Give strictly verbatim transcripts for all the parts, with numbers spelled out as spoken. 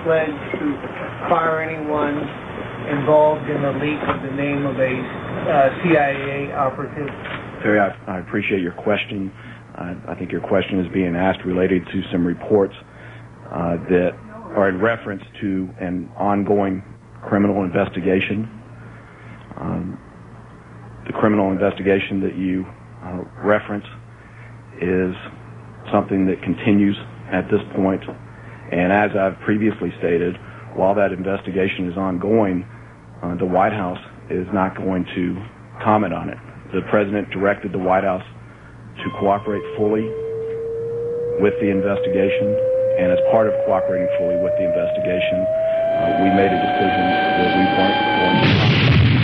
pledge to fire anyone involved in the leak of the name of a uh, C I A operative? Terry, I, I appreciate your question. Uh, I think your question is being asked related to some reports uh, that are in reference to an ongoing criminal investigation. Um, the criminal investigation that you uh, reference is something that continues at this point, and as I've previously stated, while that investigation is ongoing, uh, the White House is not going to comment on it. The President directed the White House to cooperate fully with the investigation, and as part of cooperating fully with the investigation, uh, we made a decision that we weren't going to comment.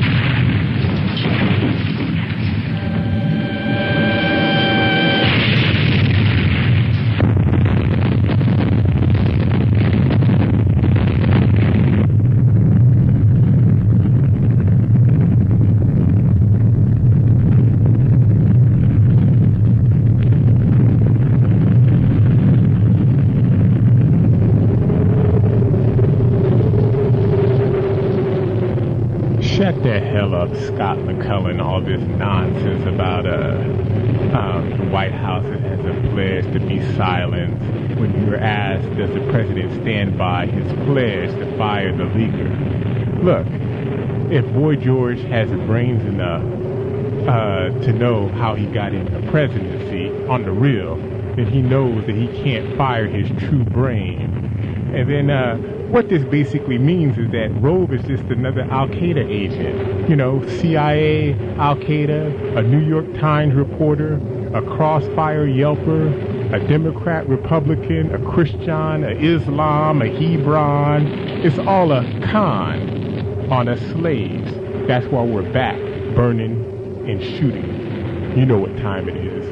Shut the hell up, Scott McCullen, all this nonsense about uh, um, the White House has a pledge to be silent. When you were asked, does the president stand by his pledge to fire the leaker? Look, if Boy George has the brains enough uh, to know how he got in the presidency on the real, then he knows that he can't fire his true brain. And then, uh, what this basically means is that Rove is just another Al-Qaeda agent. You know, C I A, Al-Qaeda, a New York Times reporter, a crossfire yelper, a Democrat, Republican, a Christian, a Islam, a Hebron. It's all a con on us slaves. That's why we're back, burning and shooting. You know what time it is.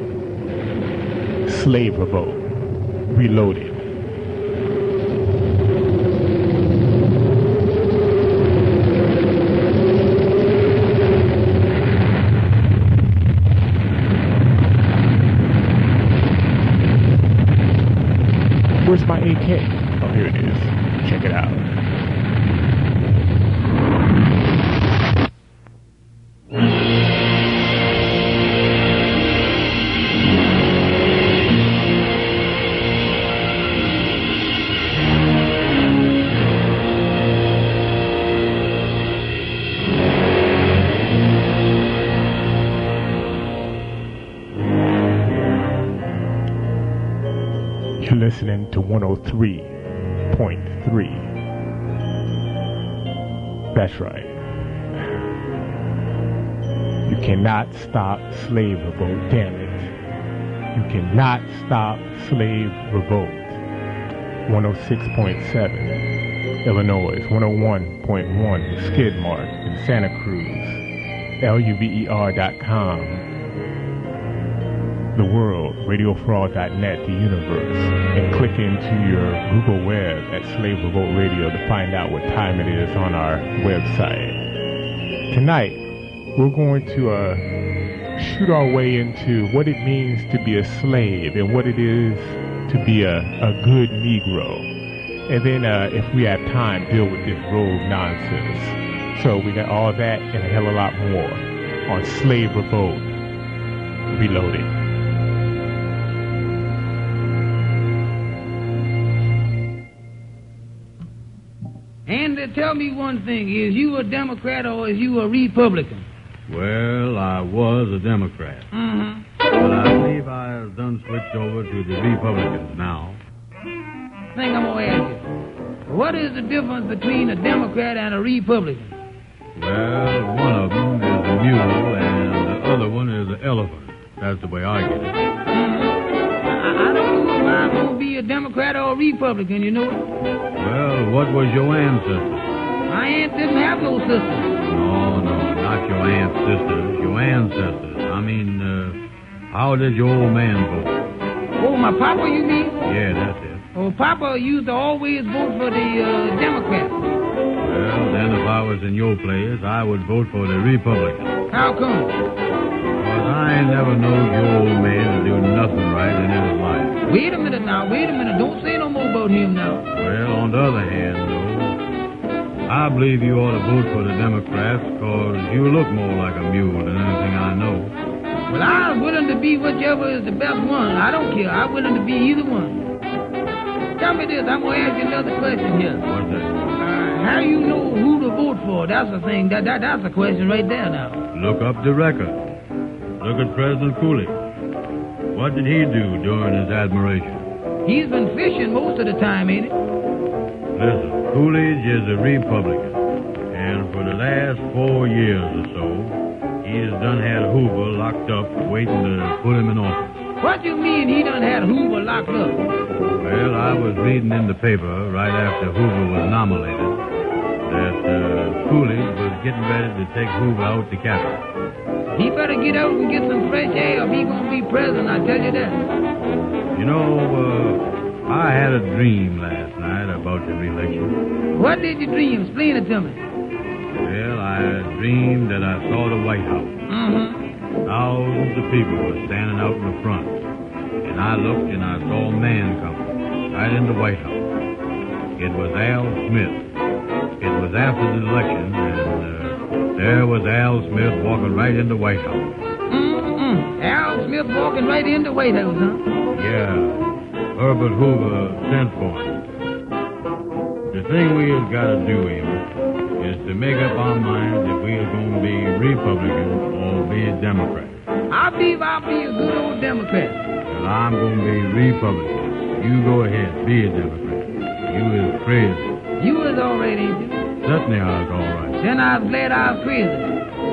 Slave revolt. Reloaded. Where's my A K? Oh, here it is. Check it out. Listening to one oh three point three. That's right. You cannot stop slave revolt, damn it. You cannot stop slave revolt. one oh six point seven, Illinois. one oh one point one, Skidmark in Santa Cruz. L U V E R dot com. The world, radio fraud dot net, the universe, and click into your Google web at Slave Revolt Radio to find out what time it is on our website. Tonight, we're going to uh, shoot our way into what it means to be a slave and what it is to be a, a good Negro. And then, uh, if we have time, deal with this rogue nonsense. So we got all that and a hell of a lot more on Slave Revolt Reloaded. And uh, tell me one thing, is you a Democrat or is you a Republican? Well, I was a Democrat. Mm-hmm. But I believe I have done switched over to the Republicans now. I think I'm going to ask you, what is the difference between a Democrat and a Republican? Well, one of them is a mule and the other one is an elephant. That's the way I get it. Mm-hmm. I, I don't know if I'm going to be a Democrat or a Republican, you know it? Well, what was your ancestor? My aunt didn't have no sister. No, no, not your aunt's sisters, your ancestors. I mean, uh, how did your old man vote? Oh, my papa, you mean? Yeah, that's it. Oh, Papa used to always vote for the uh, Democrats. Well, then if I was in your place, I would vote for the Republicans. How come? Because I ain't never known your old man to do nothing right in his life. Wait a minute now, wait a minute. Don't say no more about him now. Well, on the other hand, though, I believe you ought to vote for the Democrats because you look more like a mule than anything I know. Well, I'm willing to be whichever is the best one. I don't care. I'm willing to be either one. Tell me this. I'm going to ask you another question here. What's that? Uh, how you know who to vote for? That's the thing. That, that That's a question right there now. Look up the record. Look at President Coolidge. What did he do during his admiration? He's been fishing most of the time, ain't he? Listen, Coolidge is a Republican, and for the last four years or so, he has done had Hoover locked up waiting to put him in office. What do you mean he done had Hoover locked up? Well, I was reading in the paper right after Hoover was nominated that uh, Coolidge was getting ready to take Hoover out the Capitol. He better get out and get some fresh air if he gonna be president, I tell you that. You know, uh, I had a dream last night about the re-election. What did you dream? Explain it to me. Well, I dreamed that I saw the White House. Mm-hmm. Thousands of people were standing out in the front. And I looked and I saw a man coming right in the White House. It was Al Smith. It was after the election, and uh, there was Al Smith walking right in the White House. Mm-mm. Al Smith walking right in the White House, huh? Yeah. Herbert Hoover sent for him. The thing we have got to do, Amos, is to make up our minds if we are going to be Republican or be a Democrat. I believe I'll be a good old Democrat. Well, I'm going to be Republican. You go ahead, be a Democrat. You is crazy. You was all right, ain't you? Certainly I was all right. Then I was glad I was crazy.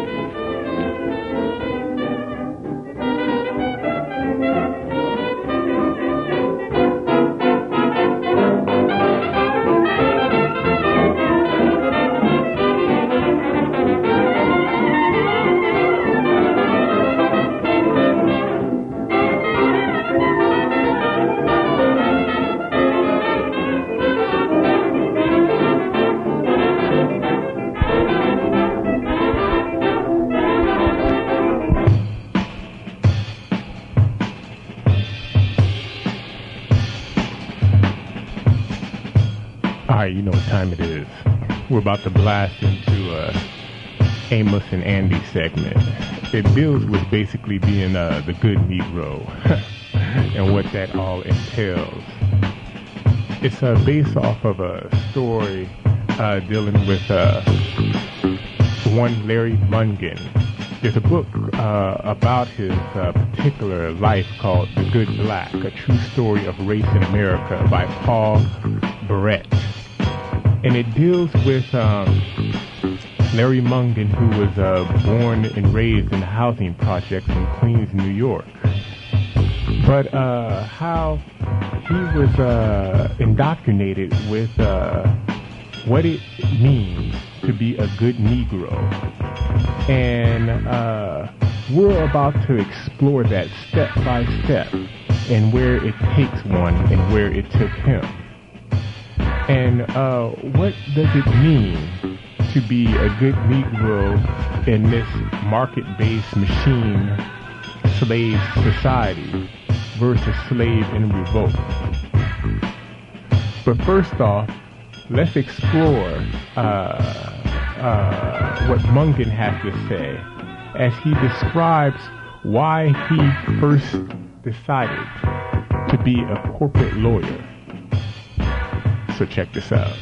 Alright, you know what time it is. We're about to blast into uh, Amos and Andy segment. It deals with basically being uh, the good Negro and what that all entails. It's uh, based off of a story uh, dealing with uh, one Larry Mungan. There's a book uh, about his uh, particular life called The Good Black, A True Story of Race in America by Paul Barrett. And it deals with um, Larry Mungan, who was uh, born and raised in the housing projects in Queens, New York. But uh, how he was uh, indoctrinated with uh, what it means to be a good Negro. And uh, we're about to explore that step by step and where it takes one and where it took him. And uh, what does it mean to be a good Negro in this market-based machine slave society versus slave in revolt? But first off, let's explore uh, uh, what Mungan has to say as he describes why he first decided to be a corporate lawyer. So check this out.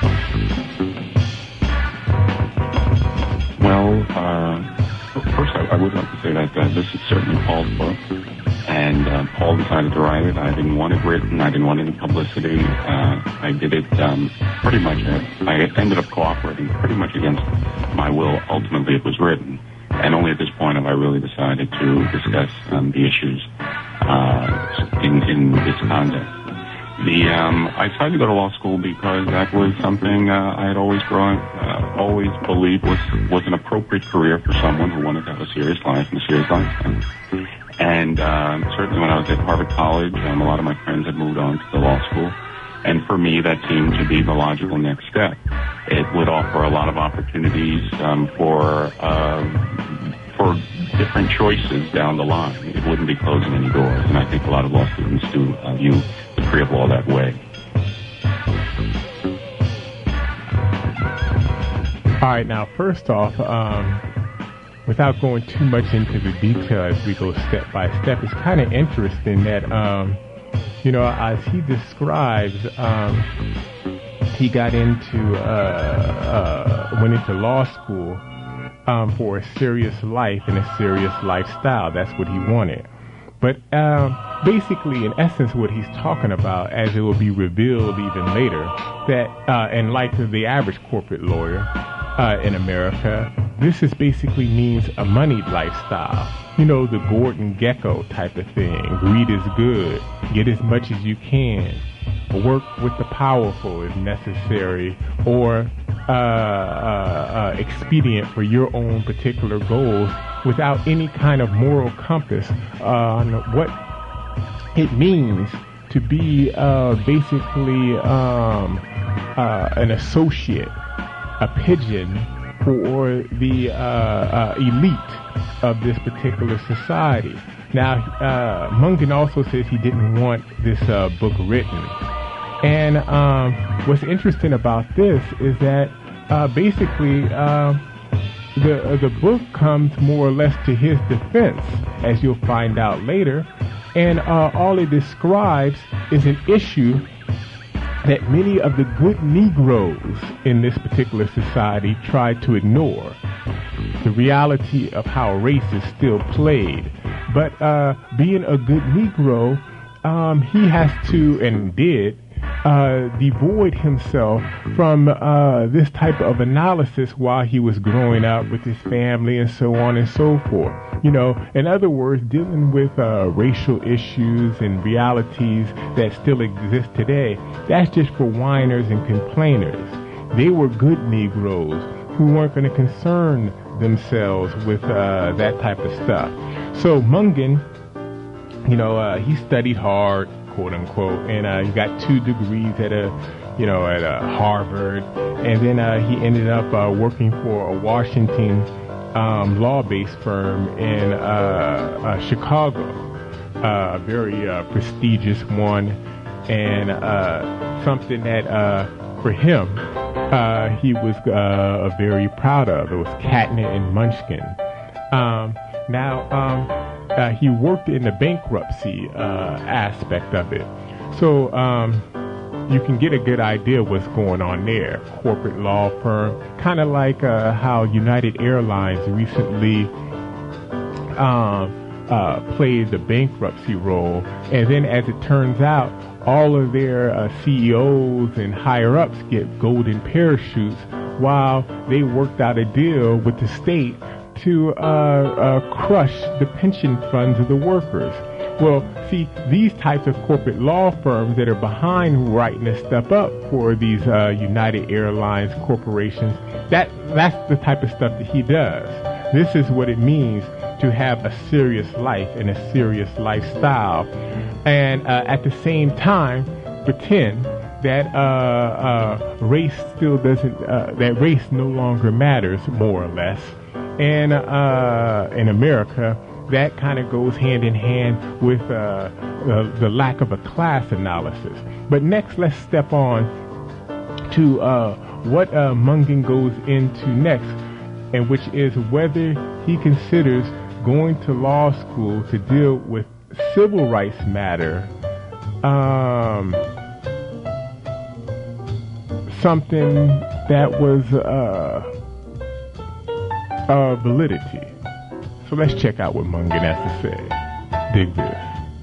Well, uh, first I, I would like to say that uh, this is certainly Paul's book, and uh, Paul decided to write it. I didn't want it written. I didn't want any publicity. Uh, I did it um, pretty much. Uh, I ended up cooperating pretty much against my will. Ultimately, it was written, and only at this point have I really decided to discuss um, the issues uh, in, in this context. The um, I decided to go to law school because that was something uh, I had always grown, uh, always believed was was an appropriate career for someone who wanted to have a serious life and a serious lifestyle. And uh, certainly when I was at Harvard College, um, a lot of my friends had moved on to the law school, and for me that seemed to be the logical next step. It would offer a lot of opportunities um, for uh, for different choices down the line. It wouldn't be closing any doors, and I think a lot of law students do uh, view the degree of law that way. All right, now, first off, um, without going too much into the detail as we go step by step, it's kind of interesting that, um, you know, as he describes, um, he got into, uh, uh, went into law school um, for a serious life and a serious lifestyle. That's what he wanted. But uh, basically, in essence, what he's talking about, as it will be revealed even later, that uh, in light of the average corporate lawyer uh, in America, this is basically means a moneyed lifestyle. You know, the Gordon Gekko type of thing. Greed is good. Get as much as you can. Work with the powerful if necessary, or uh, uh, uh, expedient for your own particular goals without any kind of moral compass on what it means to be uh, basically um, uh, an associate, a pigeon for the uh, uh, elite of this particular society. Now, uh, Mungen also says he didn't want this uh, book written. And um, what's interesting about this is that uh, basically uh, the uh, the book comes more or less to his defense, as you'll find out later. And uh, all it describes is an issue that many of the good Negroes in this particular society try to ignore. The reality of how race is still played. But uh, being a good Negro, um, he has to, and did, uh, devoid himself from uh, this type of analysis while he was growing up with his family and so on and so forth. You know, in other words, dealing with uh, racial issues and realities that still exist today, that's just for whiners and complainers. They were good Negroes who weren't going to concern themselves with uh, that type of stuff. So Mungen, you know, uh, he studied hard, quote unquote, and uh, he got two degrees at a, you know, at uh, Harvard, and then uh, he ended up uh, working for a Washington um, law-based firm in uh, uh, Chicago, uh, a very uh, prestigious one, and uh, something that uh, for him uh, he was uh, very proud of. It was Katner and Munchkin. Um, now. Um, Uh, he worked in the bankruptcy uh, aspect of it. So um, you can get a good idea of what's going on there. Corporate law firm, kind of like uh, how United Airlines recently um, uh, played the bankruptcy role. And then as it turns out, all of their uh, C E Os and higher-ups get golden parachutes while they worked out a deal with the state to uh, uh, crush the pension funds of the workers. Well, see, these types of corporate law firms that are behind writing this stuff up for these uh, United Airlines corporations, that that's the type of stuff that he does. This is what it means to have a serious life and a serious lifestyle, and uh, at the same time pretend that uh, uh, race still doesn't, uh, that race no longer matters, more or less. And uh, in America, that kind of goes hand in hand with uh, the, the lack of a class analysis. But next, let's step on to uh, what uh, Mungen goes into next, and which is whether he considers going to law school to deal with civil rights matter, um, something that was uh, uh, validity. So let's check out what Mungen has to say. Dig this.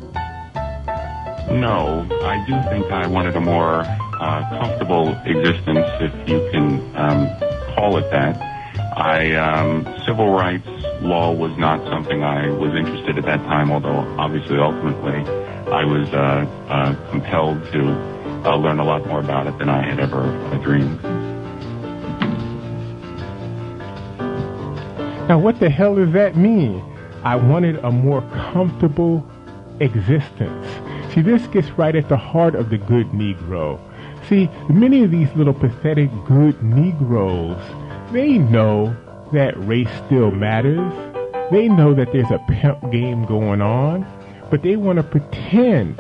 No, I do think I wanted a more uh, comfortable existence, if you can um, call it that. I um, civil rights law was not something I was interested at that time, although obviously ultimately I was uh, uh, compelled to uh, learn a lot more about it than I had ever uh, dreamed. Now, what the hell does that mean? I wanted a more comfortable existence. See, this gets right at the heart of the good Negro. See, many of these little pathetic good Negroes, they know that race still matters. they know that there's a pimp game going on, but they want to pretend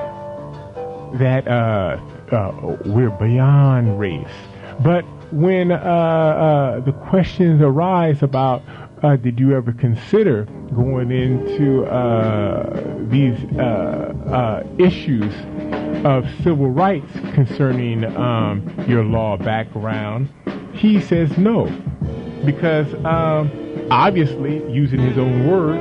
that uh, uh, we're beyond race. But when uh, uh, the questions arise about uh, did you ever consider going into uh, these uh, uh, issues of civil rights concerning um, your law background, he says no. Because um, obviously, using his own words,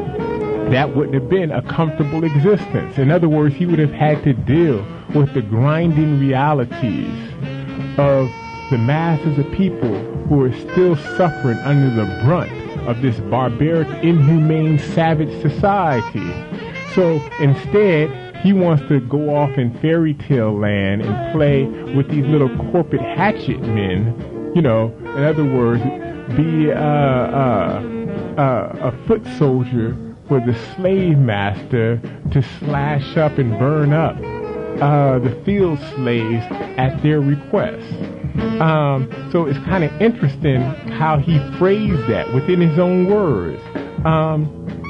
that wouldn't have been a comfortable existence. In other words, he would have had to deal with the grinding realities of the masses of people who are still suffering under the brunt of this barbaric, inhumane, savage society. So instead, he wants to go off in fairy tale land and play with these little corporate hatchet men. You know, in other words, be uh, uh, uh, a foot soldier for the slave master to slash up and burn up uh, the field slaves at their request. Um, so it's kind of interesting how he phrased that within his own words. Um,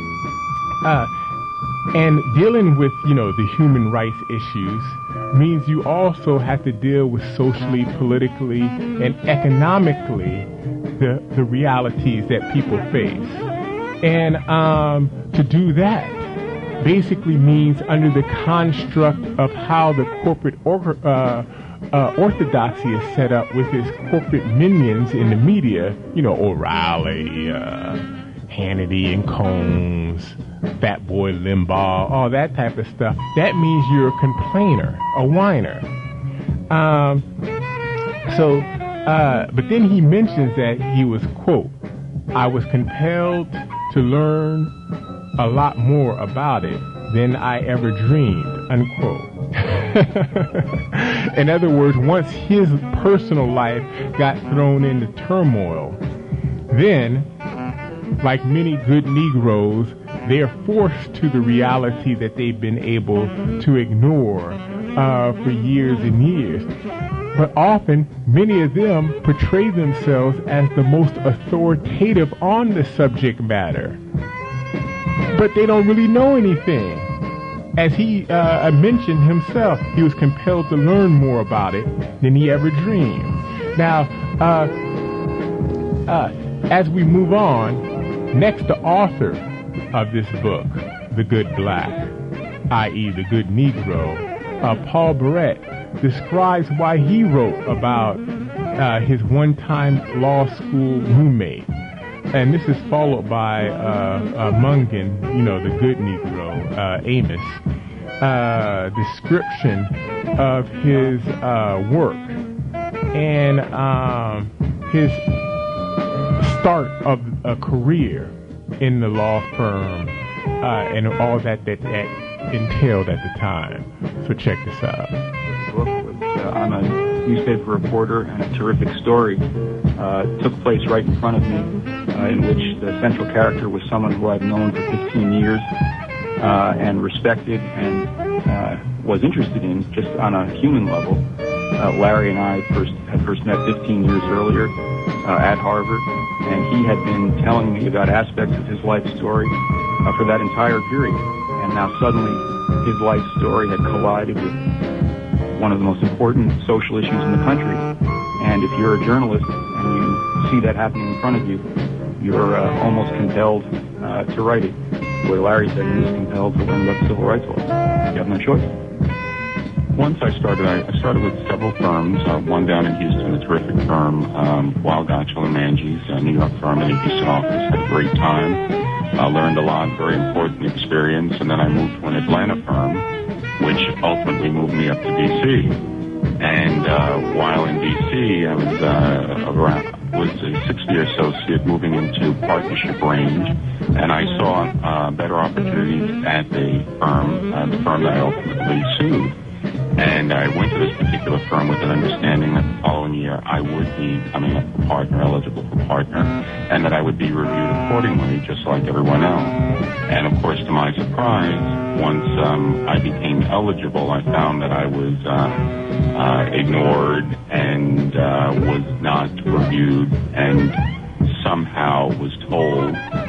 uh, and dealing with, you know, the human rights issues means you also have to deal with socially, politically, and economically the, the realities that people face. And um, to do that basically means under the construct of how the corporate or, uh, uh, orthodoxy is set up with its corporate minions in the media, you know, O'Reilly, uh, Hannity and Combs, Fat Boy Limbaugh, all that type of stuff. That means you're a complainer, a whiner. Um, so, uh, but then he mentions that he was, quote, I was compelled to learn a lot more about it than I ever dreamed, unquote. In other words, once his personal life got thrown into turmoil, then, like many good Negroes, they are forced to the reality that they've been able to ignore uh, for years and years. But often, many of them portray themselves as the most authoritative on the subject matter. But they don't really know anything. As he uh, mentioned himself, he was compelled to learn more about it than he ever dreamed. Now, uh, uh, as we move on, next the author of this book, The Good Black, that is the Good Negro, uh, Paul Barrett, describes why he wrote about uh, his one-time law school roommate. And this is followed by uh, uh, Mungan, you know, the good Negro, uh, Amos, uh, description of his uh, work and um, his start of a career in the law firm uh, and all that, that that entailed at the time. So check this out. Uh, I'm a newspaper reporter, and a terrific story uh, took place right in front of me, uh, in which the central character was someone who I've known for fifteen years uh, and respected and uh, was interested in just on a human level. Uh, Larry and I first had first met fifteen years earlier uh, at Harvard, and he had been telling me about aspects of his life story uh, for that entire period. And now suddenly his life story had collided with one of the most important social issues in the country. And if you're a journalist and you see that happening in front of you, you're uh, almost compelled uh, to write it. Where Larry said he was compelled to learn about the civil rights law. You have no choice. Once I started, I, I started with several firms, uh, one down in Houston, a terrific firm, um, Weil, Gotshal and Manges, a New York firm in the Houston office. Had a great time. I uh, learned a lot, very important experience, and then I moved to an Atlanta firm, which ultimately moved me up to D C. And uh, while in D C, I was uh, around, was a sixth-year associate moving into partnership range, and I saw uh, better opportunities at the firm, uh, the firm that I ultimately sued. And I went to this particular firm with an understanding that the following year I would be coming up for partner, eligible for partner, and that I would be reviewed accordingly, just like everyone else. And of course, to my surprise, once um, I became eligible, I found that I was uh, uh, ignored and uh, was not reviewed, and somehow was told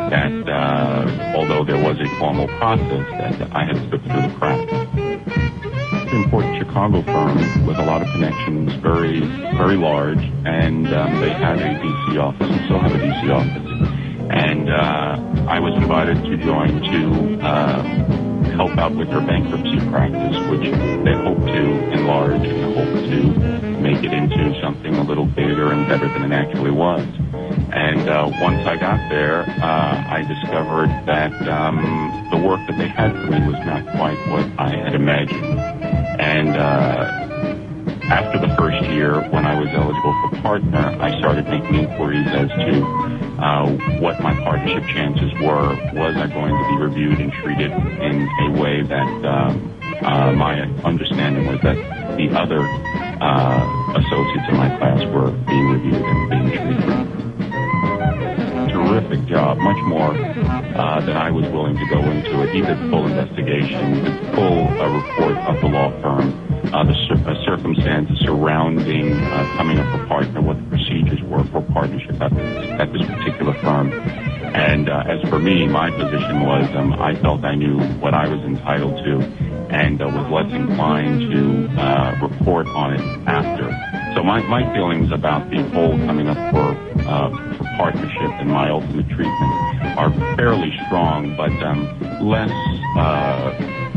that uh, although there was a formal process, that I had slipped through the cracks. An important Chicago firm with a lot of connections, very, very large, and um, they had a D C office and still have a D C office. And uh, I was invited to join to uh, help out with their bankruptcy practice, which they hope to enlarge and hope to make it into something a little bigger and better than it actually was. And uh, once I got there, uh, I discovered that um, the work that they had for me was not quite what I had imagined. And uh, after the first year, when I was eligible for partner, I started making inquiries as to uh, what my partnership chances were. Was I going to be reviewed and treated in a way that um, uh, my understanding was that the other uh, associates in my class were being reviewed and being treated. Terrific job, much more uh, than I was willing to go into it. He did full investigation, did full uh, report of the law firm, uh, the cir- uh, circumstances surrounding uh, coming up for partner, what the procedures were for partnership at, at this particular firm. And uh, as for me, my position was um, I felt I knew what I was entitled to and uh, was less inclined to uh, report on it after. So my, my feelings about the whole coming up for, uh, for partnership and my ultimate treatment are fairly strong, but um, less, uh,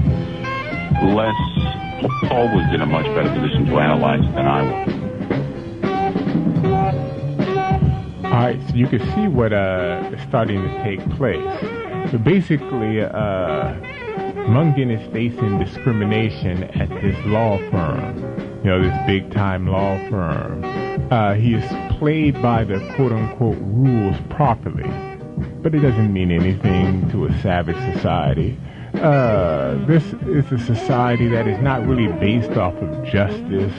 less, Paul was in a much better position to analyze than I was. All right, so you can see what uh, is starting to take place. So basically, uh, Mungen is facing discrimination at this law firm, you know, this big-time law firm. Uh, he is played by the quote-unquote rules properly, but it doesn't mean anything to a savage society. Uh, this is a society that is not really based off of justice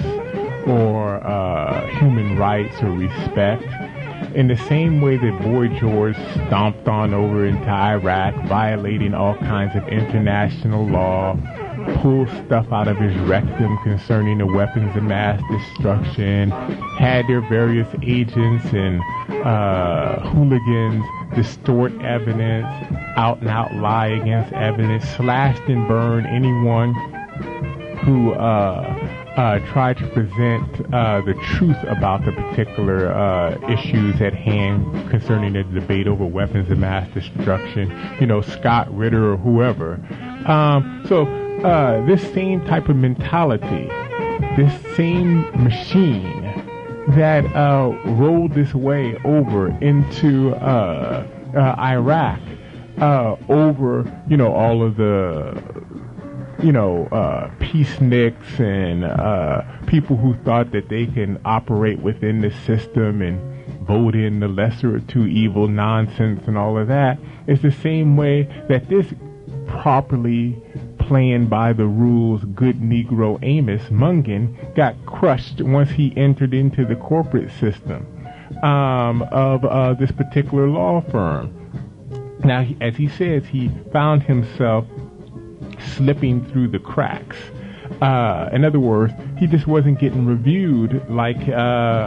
or uh, human rights or respect. In the same way that Boy George stomped on over into Iraq, violating all kinds of international law, pulled stuff out of his rectum concerning the weapons of mass destruction, had their various agents and uh, hooligans distort evidence, out and out lie against evidence, slashed and burned anyone who uh, uh, tried to present uh, the truth about the particular uh, issues at hand concerning the debate over weapons of mass destruction, you know, Scott Ritter or whoever. Um, so uh, this same type of mentality, this same machine that uh, rolled this way over into uh, uh, Iraq, uh, over, you know, all of the you know, uh, peaceniks and uh, people who thought that they can operate within the system and vote in the lesser of two evil nonsense and all of that. It's the same way that this properly playing by the rules good Negro Amos Mungen got crushed once he entered into the corporate system um, of uh, this particular law firm. Now, he, as he says, he found himself slipping through the cracks. Uh, in other words, he just wasn't getting reviewed like uh,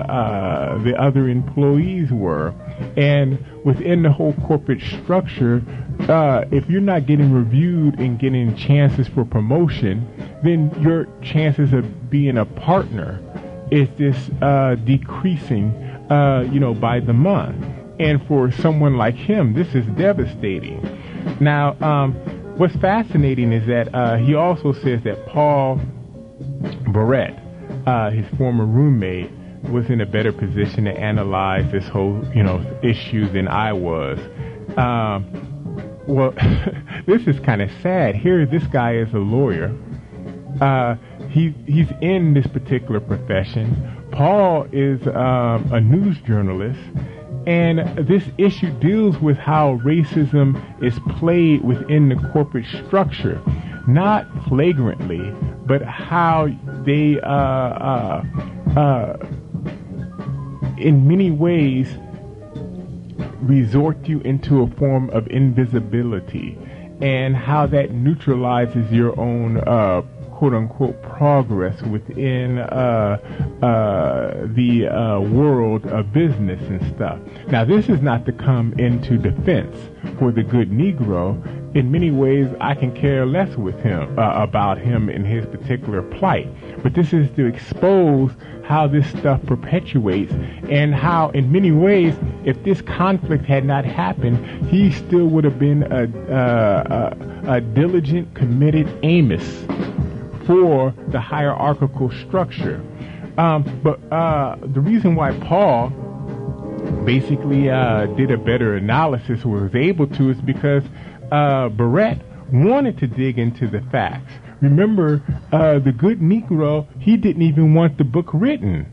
uh, the other employees were. And within the whole corporate structure, uh, if you're not getting reviewed and getting chances for promotion, then your chances of being a partner is just uh, decreasing, uh, you know, by the month. And for someone like him, this is devastating. Now, um, what's fascinating is that uh, he also says that Paul Barrett, uh, his former roommate, was in a better position to analyze this whole, you know, issue than I was. Um, well, this is kind of sad. Here, this guy is a lawyer. Uh, he he's in this particular profession. Paul is um, a news journalist. And this issue deals with how racism is played within the corporate structure, not flagrantly, but how they, uh, uh, uh, in many ways, resort you into a form of invisibility, and how that neutralizes your own uh, quote-unquote progress within uh, uh, the uh, world of business and stuff. Now, this is not to come into defense for the good Negro. In many ways, I can care less with him uh, about him and his particular plight. But this is to expose how this stuff perpetuates and how, in many ways, if this conflict had not happened, he still would have been a, uh, a, a diligent, committed Amos for the hierarchical structure. Um, but uh, the reason why Paul basically uh, did a better analysis, or was able to, is because uh, Barrett wanted to dig into the facts. Remember, uh, the good Negro, he didn't even want the book written.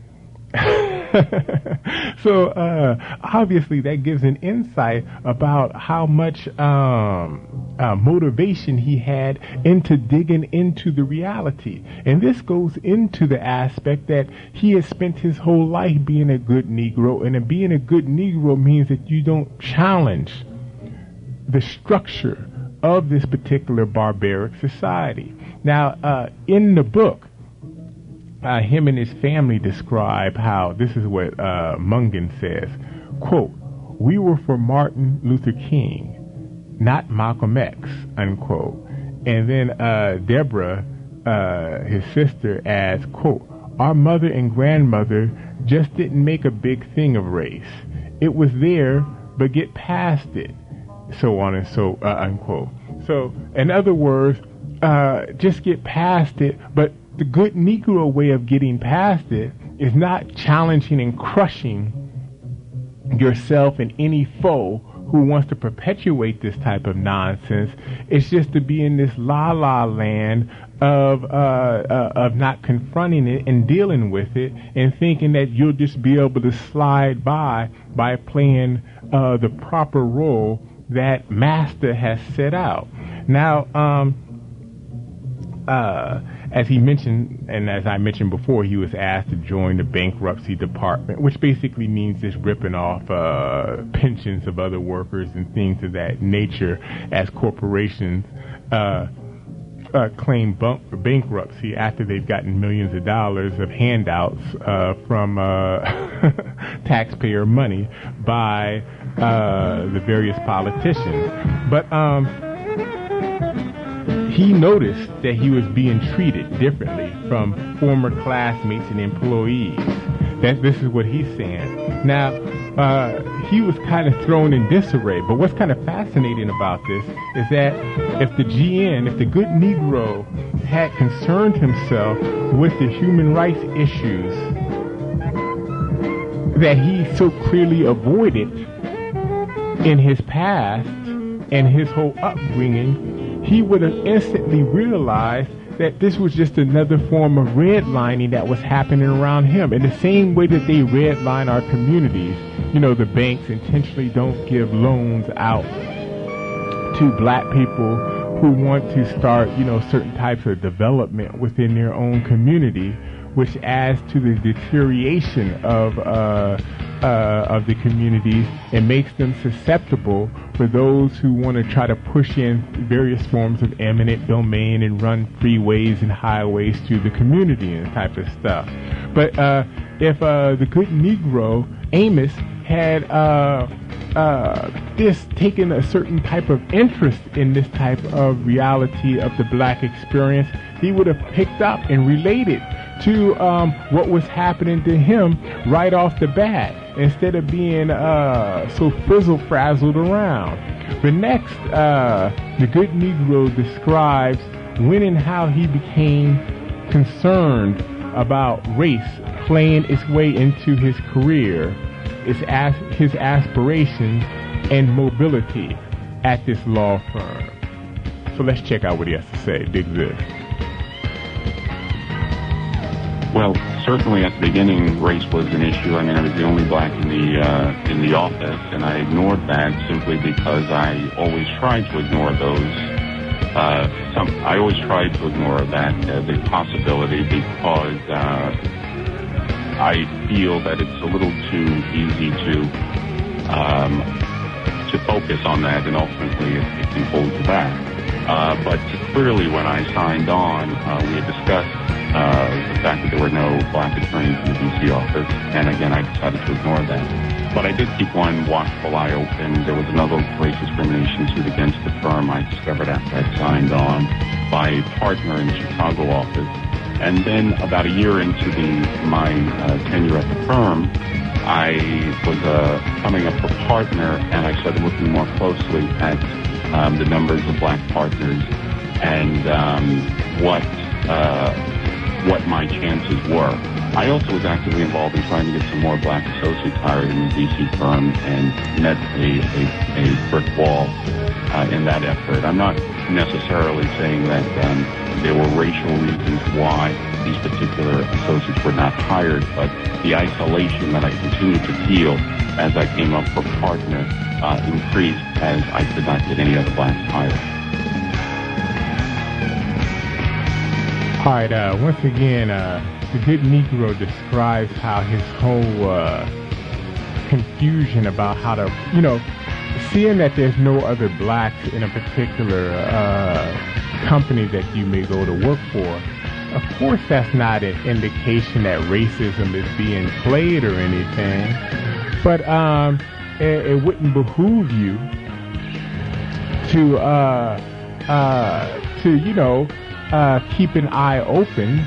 So uh, obviously that gives an insight about how much um, uh, motivation he had into digging into the reality. And this goes into the aspect that he has spent his whole life being a good Negro, and being a good Negro means that you don't challenge the structure of this particular barbaric society. Now, uh, in the book, Uh, him and his family describe how, this is what uh, Mungan says, quote, "We were for Martin Luther King, not Malcolm X," unquote. And then uh, Deborah, uh, his sister, adds, quote, "Our mother and grandmother just didn't make a big thing of race. It was there, but get past it," so on and so, uh, unquote. So, in other words, uh, just get past it, but the good Negro way of getting past it is not challenging and crushing yourself and any foe who wants to perpetuate this type of nonsense. It's just to be in this la-la land of uh, uh, of not confronting it and dealing with it, and thinking that you'll just be able to slide by by playing uh, the proper role that Master has set out. Now, um, uh, as he mentioned, and as I mentioned before, he was asked to join the bankruptcy department, which basically means just ripping off uh, pensions of other workers and things of that nature as corporations uh, uh, claim bunk- bankruptcy after they've gotten millions of dollars of handouts uh, from uh, taxpayer money by uh, the various politicians. But um he noticed that he was being treated differently from former classmates and employees. That this is what he's saying. Now, uh, he was kind of thrown in disarray. But what's kind of fascinating about this is that if the G N, if the good Negro had concerned himself with the human rights issues that he so clearly avoided in his past and his whole upbringing, he would have instantly realized that this was just another form of redlining that was happening around him. In the same way that they redline our communities, you know, the banks intentionally don't give loans out to black people who want to start, you know, certain types of development within their own community, which adds to the deterioration of uh, uh, of the communities and makes them susceptible for those who want to try to push in various forms of eminent domain and run freeways and highways to the community and type of stuff. But uh, if uh, the good Negro, Amos, had uh, uh, this taken a certain type of interest in this type of reality of the black experience, he would have picked up and related to um, what was happening to him right off the bat, instead of being uh, so frizzle-frazzled around. But next, uh, the good Negro describes when and how he became concerned about race playing its way into his career, his, as- his aspirations, and mobility at this law firm. So let's check out what he has to say. Dig this. Well, certainly at the beginning, race was an issue. I mean, I was the only black in the uh, in the office, and I ignored that simply because I always tried to ignore those. Uh, some, I always tried to ignore that uh, the possibility because uh, I feel that it's a little too easy to um, to focus on that, and ultimately it, it can hold you back. Uh, but clearly when I signed on, uh, we had discussed uh, the fact that there were no black attorneys in the D C office, and again, I decided to ignore that. But I did keep one watchful eye open. There was another race discrimination suit against the firm I discovered after I signed on by a partner in the Chicago office. And then about a year into the my uh, tenure at the firm, I was uh, coming up for partner, and I started looking more closely at um, the numbers of black partners and um, what uh, what my chances were. I also was actively involved in trying to get some more black associates hired in the D C firm and met a, a, a brick wall uh, in that effort. I'm not necessarily saying that um, there were racial reasons why these particular associates were not hired, but the isolation that I continued to feel as I came up for partner uh, increased as I could not get any other blacks hired. All right, uh, once again, uh, the Good Negro describes how his whole uh, confusion about how to, you know, seeing that there's no other blacks in a particular uh, company that you may go to work for, of course that's not an indication that racism is being played or anything, but um, it, it wouldn't behoove you to, uh, uh, to you know, uh, keep an eye open,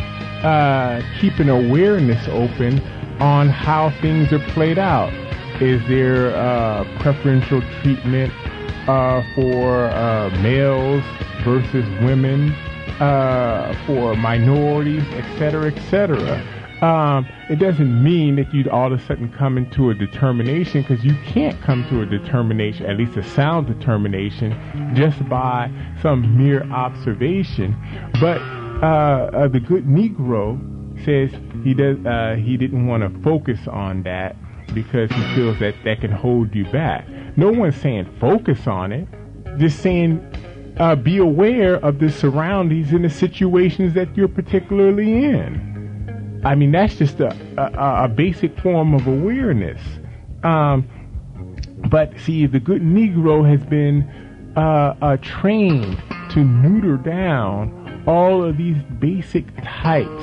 uh, keep an awareness open on how things are played out. Is there uh, preferential treatment uh, for uh, males versus women, uh, for minorities, et cetera, et cetera? Um, it doesn't mean that you'd all of a sudden come into a determination, because you can't come to a determination, at least a sound determination, just by some mere observation. But uh, uh, the Good Negro says he does. Uh, he didn't want to focus on that because he feels that that can hold you back. No one's saying focus on it, just saying uh, be aware of the surroundings and the situations that you're particularly in. I mean, that's just a, a, a basic form of awareness. Um, but see, the Good Negro has been uh, uh, trained to neuter down all of these basic types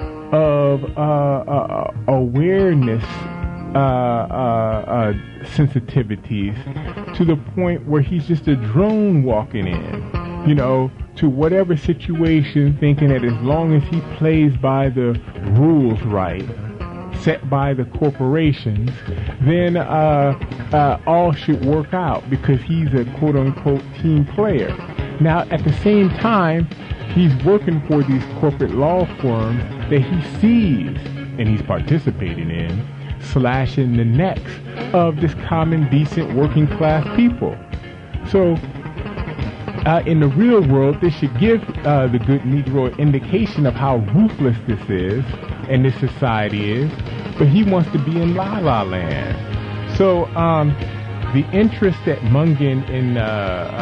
of uh, uh, awareness Uh, uh, uh, sensitivities, to the point where he's just a drone walking in, you know, to whatever situation, thinking that as long as he plays by the rules right, set by the corporations, then uh, uh, all should work out because he's a quote-unquote team player. Now, at the same time, he's working for these corporate law firms that he sees and he's participating in, slashing the necks of this common, decent, working class people. So, uh, in the real world, this should give uh, the Good Negro an indication of how ruthless this is and this society is, but he wants to be in La La Land. So, um, the interest that Mungen in uh,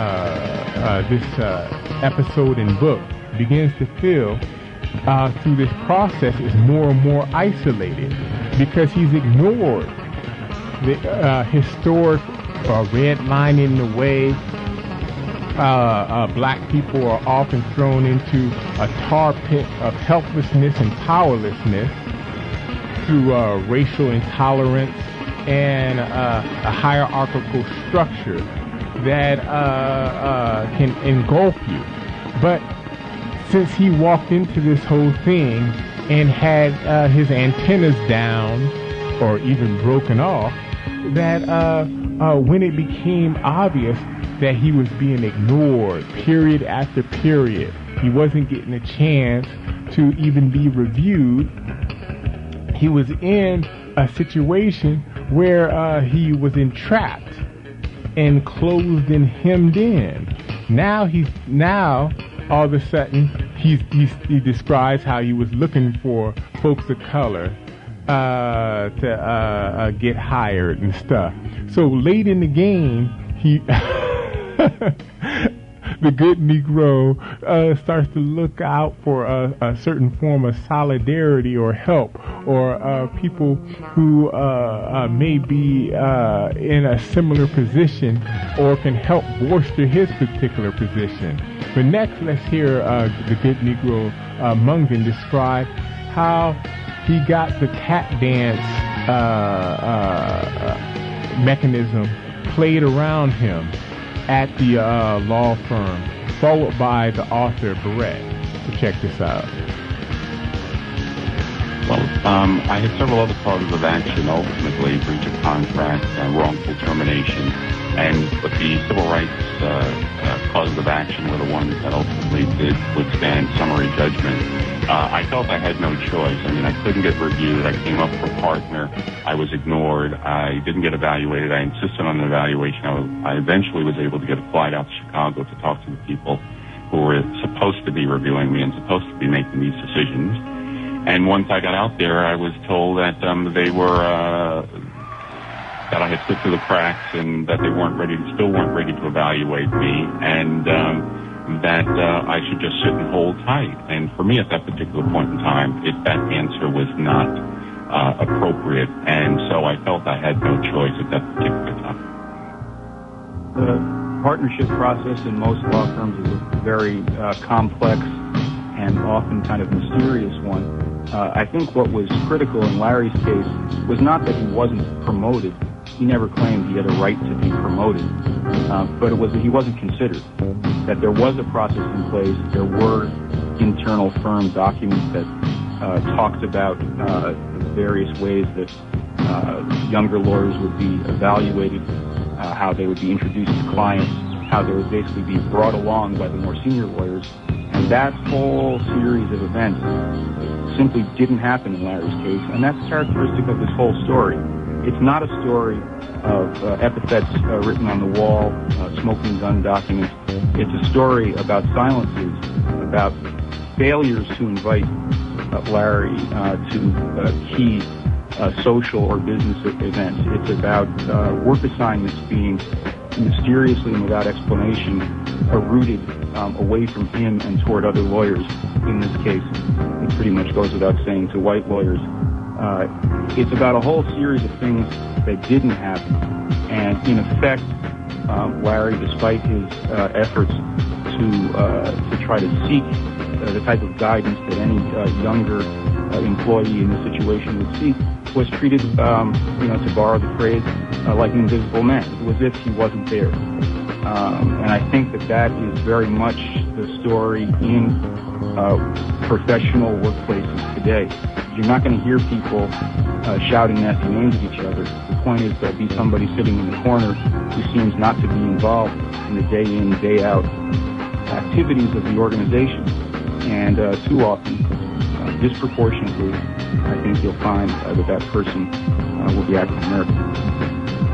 uh, uh, this uh, episode and book begins to feel Uh, through this process is more and more isolated, because he's ignored the uh, historic uh, redlining the way uh, uh, black people are often thrown into a tar pit of helplessness and powerlessness through uh, racial intolerance and uh, a hierarchical structure that uh, uh, can engulf you. But since he walked into this whole thing and had uh, his antennas down or even broken off, that uh, uh, when it became obvious that he was being ignored period after period, he wasn't getting a chance to even be reviewed, he was in a situation where uh, he was entrapped and closed and hemmed in. Now he's now all of a sudden he's, he's he describes how he was looking for folks of color uh, to uh, uh, get hired and stuff. So late in the game, he the Good Negro uh, starts to look out for a, a certain form of solidarity or help, or uh, people who uh, uh, may be uh, in a similar position or can help bolster his particular position. But next, let's hear uh, the good Negro uh, Mungin describe how he got the tap dance uh, uh, mechanism played around him at the uh, law firm, followed by the author Barrett. So check this out. Well, um, I had several other causes of action, ultimately breach of contract, uh, wrongful termination, and but the civil rights uh, uh, causes of action were the ones that ultimately did withstand summary judgment. Uh, I felt I had no choice. I mean, I couldn't get reviewed. I came up for partner. I was ignored. I didn't get evaluated. I insisted on an evaluation. I, was, I eventually was able to get a flight out to Chicago to talk to the people who were supposed to be reviewing me and supposed to be making these decisions. And once I got out there, I was told that um, they were uh, that I had slipped through the cracks and that they weren't ready, still weren't ready to evaluate me, and um, that uh, I should just sit and hold tight. And for me, at that particular point in time, it, that answer was not uh, appropriate, and so I felt I had no choice at that particular time. The partnership process in most law firms is a very uh, complex and often kind of mysterious one. Uh, I think what was critical in Larry's case was not that he wasn't promoted. He never claimed he had a right to be promoted, uh, but it was that he wasn't considered, that there was a process in place, there were internal firm documents that uh, talked about uh, various ways that uh, younger lawyers would be evaluated, uh, how they would be introduced to clients, how they would basically be brought along by the more senior lawyers. And that whole series of events simply didn't happen in Larry's case, and that's characteristic of this whole story. It's not a story of uh, epithets uh, written on the wall, uh, smoking gun documents. It's a story about silences, about failures to invite uh, Larry uh, to uh, key uh, social or business events. It's about uh, work assignments being mysteriously and without explanation are routed um, away from him and toward other lawyers. In this case, it pretty much goes without saying, to white lawyers. Uh, it's about a whole series of things that didn't happen. And in effect, um, Larry, despite his uh, efforts to uh, to try to seek uh, the type of guidance that any uh, younger uh, employee in this situation would seek, was treated, um, you know, to borrow the phrase, uh, like an invisible man. It was as if he wasn't there. Um, and I think that that is very much the story in uh, professional workplaces today. You're not going to hear people uh, shouting nasty names at each other. The point is there'll be somebody sitting in the corner who seems not to be involved in the day-in, day-out activities of the organization. And uh, too often, uh, disproportionately, I think you'll find uh, that that person uh, will be African American.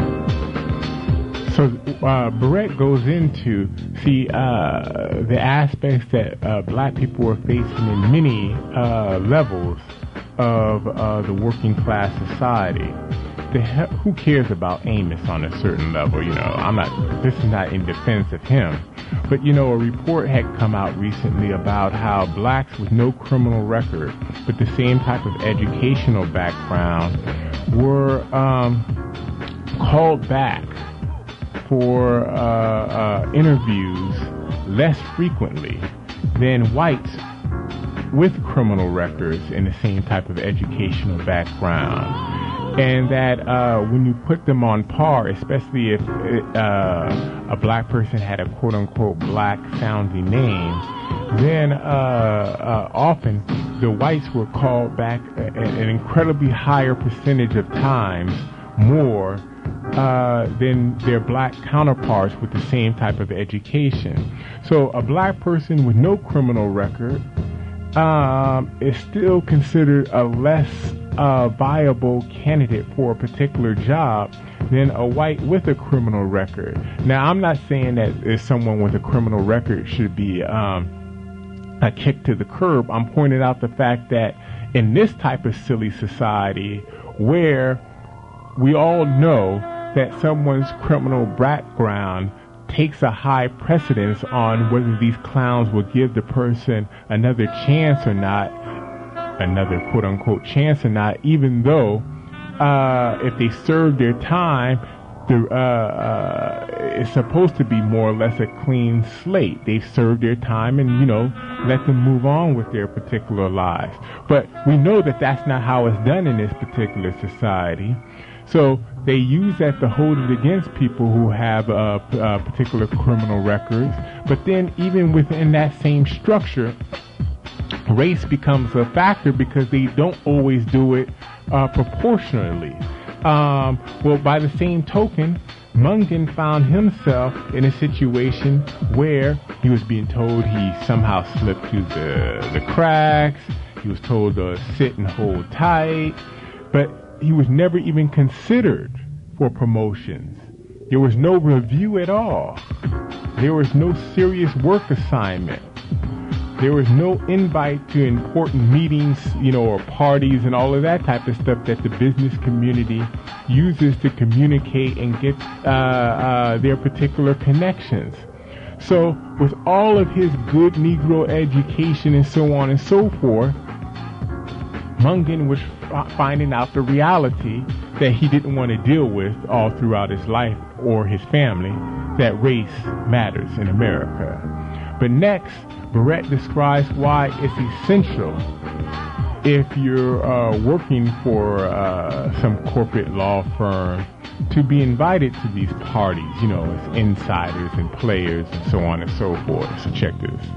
So uh, Barrett goes into, see, uh, the aspects that uh, black people are facing in many uh, levels of uh, the working class society. The he- who cares about Amos on a certain level? You know, I'm not, this is not in defense of him. But, you know, a report had come out recently about how blacks with no criminal record, but the same type of educational background, were um, called back for uh, uh, interviews less frequently than whites with criminal records and the same type of educational background. And that uh, when you put them on par, especially if uh, a black person had a quote-unquote black-sounding name, then uh, uh, often the whites were called back an incredibly higher percentage of times more uh, than their black counterparts with the same type of education. So a black person with no criminal record um, is still considered a less uh, viable candidate for a particular job than a white with a criminal record. Now, I'm not saying that if someone with a criminal record should be um, a kick to the curb. I'm pointing out the fact that in this type of silly society where we all know that someone's criminal background takes a high precedence on whether these clowns will give the person another chance or not, another quote-unquote chance or not, even though uh, if they serve their time, the uh, uh, it's supposed to be more or less a clean slate. They've served their time and, you know, let them move on with their particular lives. But we know that that's not how it's done in this particular society. So they use that to hold it against people who have uh, p- uh, particular criminal records. But then even within that same structure, race becomes a factor because they don't always do it uh, proportionally. Um, well, by the same token, Mungen found himself in a situation where he was being told he somehow slipped through the, the cracks. He was told to sit and hold tight, but he was never even considered for promotions. There was no review at all. There was no serious work assignment. There was no invite to important meetings, you know, or parties and all of that type of stuff that the business community uses to communicate and get uh, uh, their particular connections. So with all of his good Negro education and so on and so forth, Mungen was f- finding out the reality that he didn't want to deal with all throughout his life or his family, that race matters in America. But next, Barrett describes why it's essential if you're uh, working for uh, some corporate law firm to be invited to these parties, you know, as insiders and players and so on and so forth. So check this.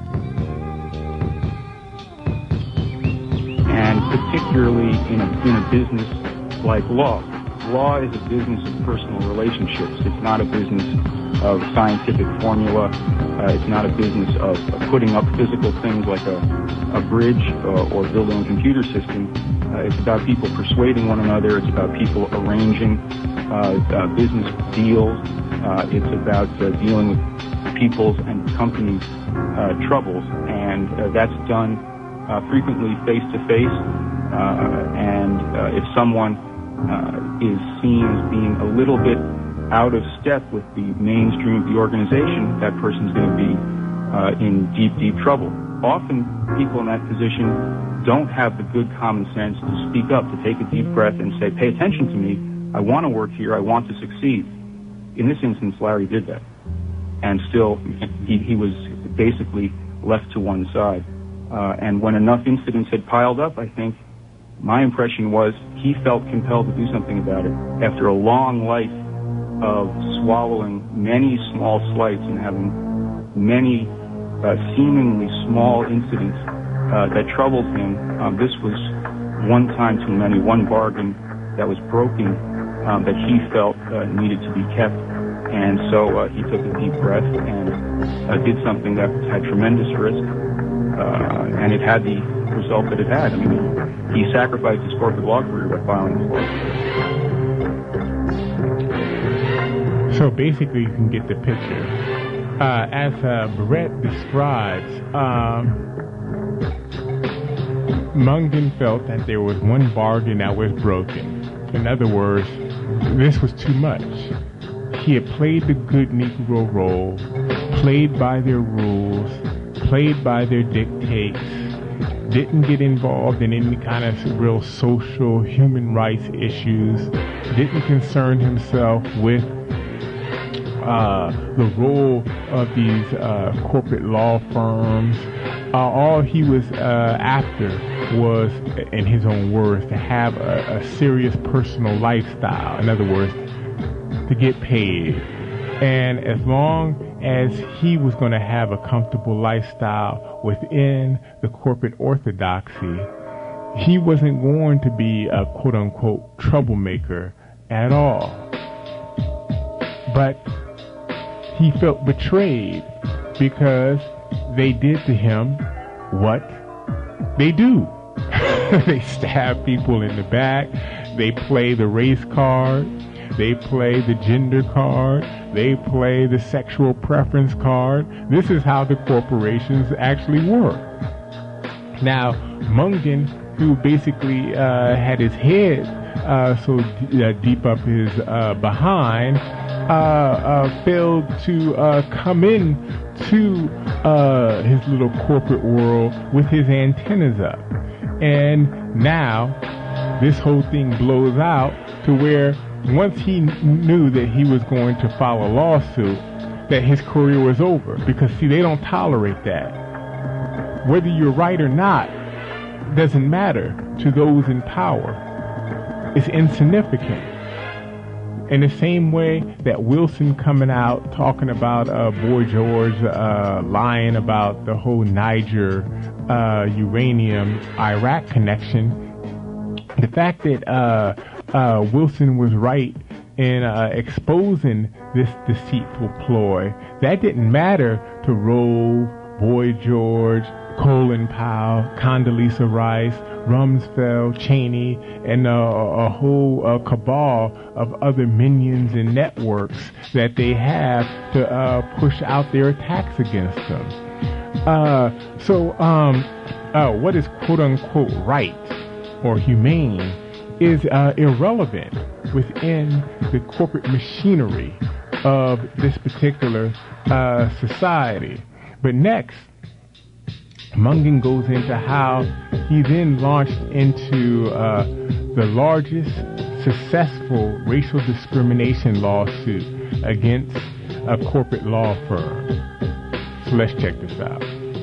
And particularly in a, in a business like law. Law is a business of personal relationships. It's not a business of scientific formula. Uh, it's not a business of, of putting up physical things like a, a bridge uh, or building a computer system. Uh, it's about people persuading one another. It's about people arranging uh, uh, business deals. Uh, it's about uh, dealing with people's and companies' uh, troubles. And uh, that's done uh, frequently face-to-face. Uh, and uh, if someone Uh, is seen as being a little bit out of step with the mainstream of the organization, that person's going to be uh, in deep, deep trouble. Often people in that position don't have the good common sense to speak up, to take a deep breath and say, pay attention to me, I want to work here, I want to succeed. In this instance, Larry did that. And still, he, he was basically left to one side. Uh, and when enough incidents had piled up, I think, my impression was he felt compelled to do something about it. After a long life of swallowing many small slights and having many uh, seemingly small incidents uh, that troubled him, um, this was one time too many, one bargain that was broken um, that he felt uh, needed to be kept. And so uh, he took a deep breath and uh, did something that had tremendous risk, uh, and it had the result that it had. I mean, he sacrificed his corporate law career by filing his lawsuit. So basically, you can get the picture. Uh, as uh, Barrett describes, um, Mungen felt that there was one bargain that was broken. In other words, this was too much. He had played the good Negro role, played by their rules, played by their dictates, didn't get involved in any kind of real social human rights issues, didn't concern himself with uh, the role of these uh, corporate law firms. Uh, all he was uh, after was, in his own words, to have a, a serious personal lifestyle. In other words, to get paid. And as long as he was going to have a comfortable lifestyle within the corporate orthodoxy, he wasn't going to be a quote-unquote troublemaker at all. But he felt betrayed because they did to him what they do. They stab people in the back. They play the race card. They play the gender card. They play the sexual preference card. This is how the corporations actually work. Now, Mungen, who basically uh, had his head uh, so d- uh, deep up his uh, behind, uh, uh, failed to uh, come in to uh, his little corporate world with his antennas up. And now, this whole thing blows out to where once he knew that he was going to file a lawsuit, that his career was over. Because, see, they don't tolerate that. Whether you're right or not doesn't matter to those in power. It's insignificant. In the same way that Wilson coming out talking about uh, Boy George uh, lying about the whole Niger uh, uranium Iraq connection, the fact that uh, uh, Wilson was right in uh, exposing this deceitful ploy, that didn't matter to Rove, Boy George, Colin Powell, Condoleezza Rice, Rumsfeld, Cheney, and uh, a whole uh, cabal of other minions and networks that they have to uh, push out their attacks against them. Uh, so, um, uh, what is quote-unquote right or humane is uh, irrelevant within the corporate machinery of this particular uh, society. But next, Mungen goes into how he then launched into uh, the largest successful racial discrimination lawsuit against a corporate law firm. So let's check this out.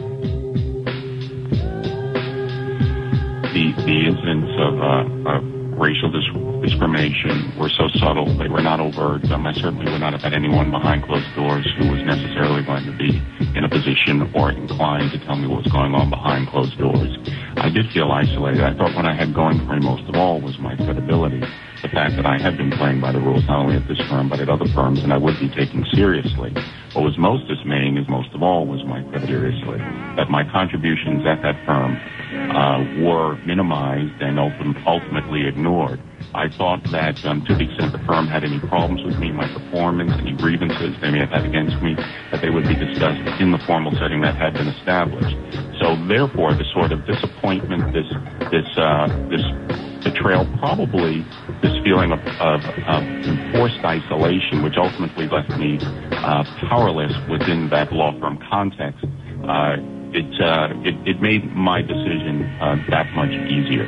The, the incidents of, uh, of racial dis- discrimination were so subtle, they were not overt. Um, I certainly would not have had anyone behind closed doors who was necessarily going to be in a position or inclined to tell me what was going on behind closed doors. I did feel isolated. I thought what I had going for me most of all was my credibility. The fact that I had been playing by the rules not only at this firm but at other firms, and I would be taken seriously. What was most dismaying is most of all was my credibility, that my contributions at that firm uh, were minimized and ultim- ultimately ignored. I thought that um, to the extent the firm had any problems with me, my performance, any grievances they may have had against me, that they would be discussed in the formal setting that had been established. So therefore, the sort of disappointment, this this uh, this betrayal, probably this feeling of, of, of enforced isolation, which ultimately left me uh, powerless within that law firm context, uh, it, uh, it it made my decision uh, that much easier.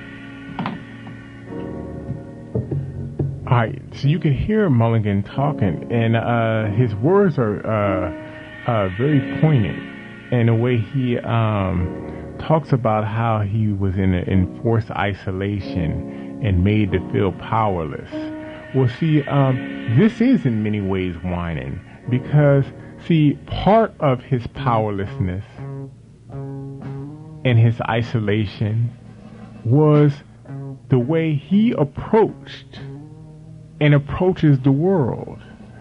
All right, so you can hear Mulligan talking, and uh, his words are uh, uh, very poignant in the way he um, talks about how he was in an enforced isolation and made to feel powerless. Well, see, um, this is in many ways whining, because, see, part of his powerlessness and his isolation was the way he approached and approaches the world.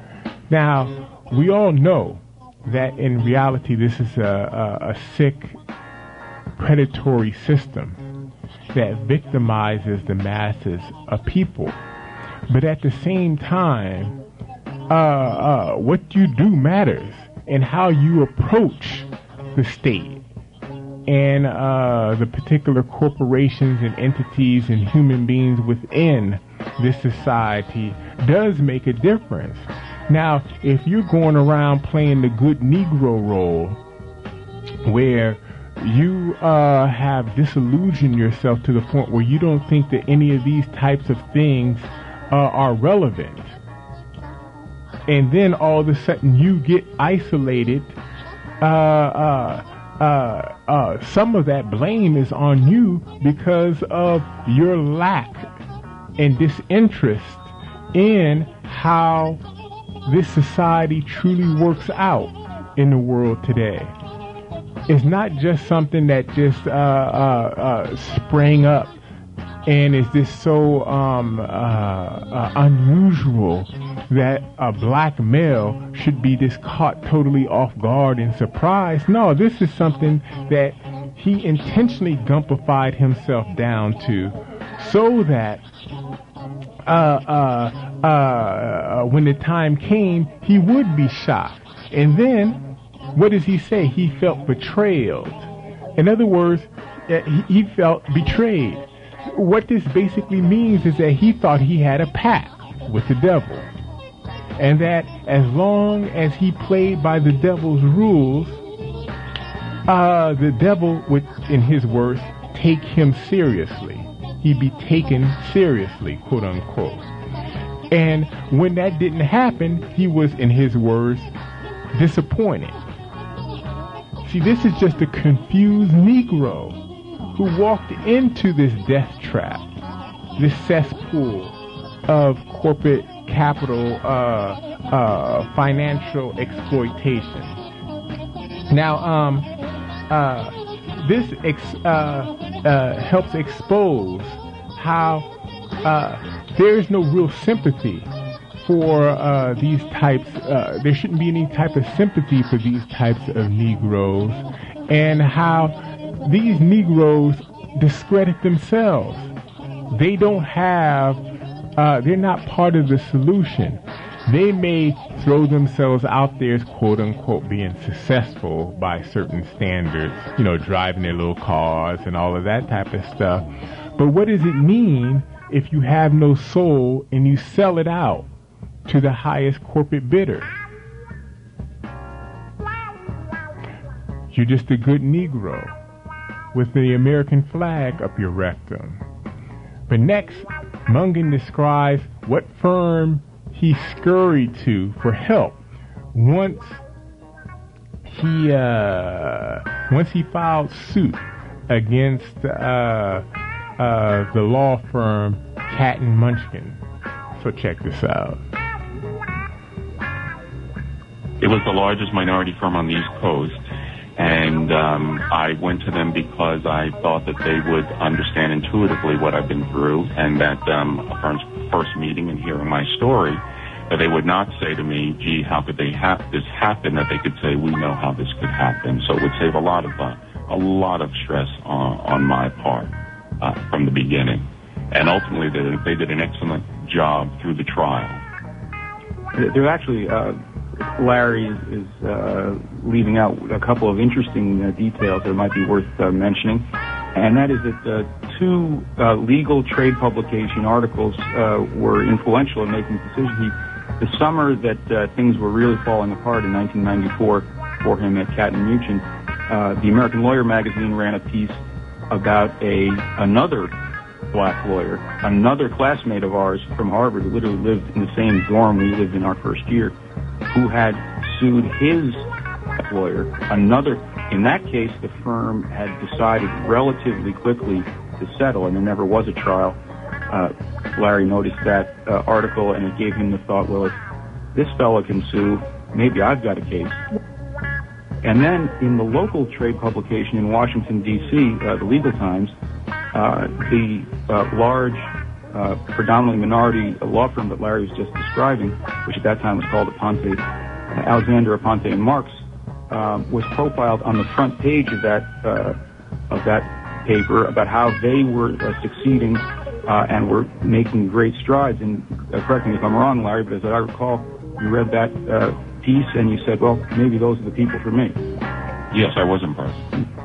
Now, we all know that in reality this is a, a, a sick, predatory system that victimizes the masses of people. But at the same time, uh, uh, what you do matters, and how you approach the state and uh, the particular corporations and entities and human beings within this society does make a difference. Now, if you're going around playing the good Negro role, where you uh, have disillusioned yourself to the point where you don't think that any of these types of things uh, are relevant, and then all of a sudden you get isolated, uh, uh, uh, uh, some of that blame is on you because of your lack and disinterest in how this society truly works out in the world today. It's not just something that just uh, uh, uh, sprang up and is just so um, uh, uh, unusual that a black male should be just caught totally off guard and surprised. No, this is something that he intentionally gumpified himself down to, so that uh, uh, uh, when the time came, he would be shocked. And then, what does he say? He felt betrayed. In other words, he felt betrayed. What this basically means is that he thought he had a pact with the devil, and that as long as he played by the devil's rules, uh, the devil would, in his words, take him seriously. He'd be taken seriously, quote unquote. And when that didn't happen, he was, in his words, disappointed. See, this is just a confused Negro who walked into this death trap, this cesspool of corporate capital, uh, uh, financial exploitation. Now, um, uh, this ex- uh, uh, helps expose how uh, there is no real sympathy for uh, these types. Uh, there shouldn't be any type of sympathy for these types of Negroes, and how these Negroes discredit themselves. They don't have, uh, they're not part of the solution. They may throw themselves out there as quote unquote being successful by certain standards, you know, driving their little cars and all of that type of stuff. But what does it mean if you have no soul and you sell it out to the highest corporate bidder? You're just a good Negro with the American flag up your rectum. But next, Mungen describes what firm he scurried to for help once he uh, once he filed suit against uh, uh, the law firm Cat and Munchkin. So check this out. It was the largest minority firm on the East Coast, and um, I went to them because I thought that they would understand intuitively what I've been through, and that um, upon first meeting and hearing my story, that they would not say to me, gee, how could they have this happen, that they could say, we know how this could happen. So it would save a lot of uh, a lot of stress on, on my part uh, from the beginning. And ultimately, they, they did an excellent job through the trial. There actually... Uh Larry is uh, leaving out a couple of interesting uh, details that might be worth uh, mentioning, and that is that uh, two uh, legal trade publication articles uh, were influential in making the decision. He, the summer that uh, things were really falling apart in nineteen ninety-four for him at Cat and Munchkin, uh, the American Lawyer magazine ran a piece about a another black lawyer, another classmate of ours from Harvard who literally lived in the same dorm we lived in our first year, who had sued his lawyer. Another, in that case, the firm had decided relatively quickly to settle, and there never was a trial. Uh, Larry noticed that uh, article, and it gave him the thought, well, if this fellow can sue, maybe I've got a case. And then in the local trade publication in Washington, D C, uh, the Legal Times, uh, the uh, large Uh, predominantly minority law firm that Larry was just describing, which at that time was called Aponte, uh, Alexander Aponte and Marks, um, was profiled on the front page of that uh, of that paper about how they were uh, succeeding uh, and were making great strides. And uh, correct me if I'm wrong, Larry, but as I recall, you read that uh, piece and you said, well, maybe those are the people for me. Yes, I was impressed.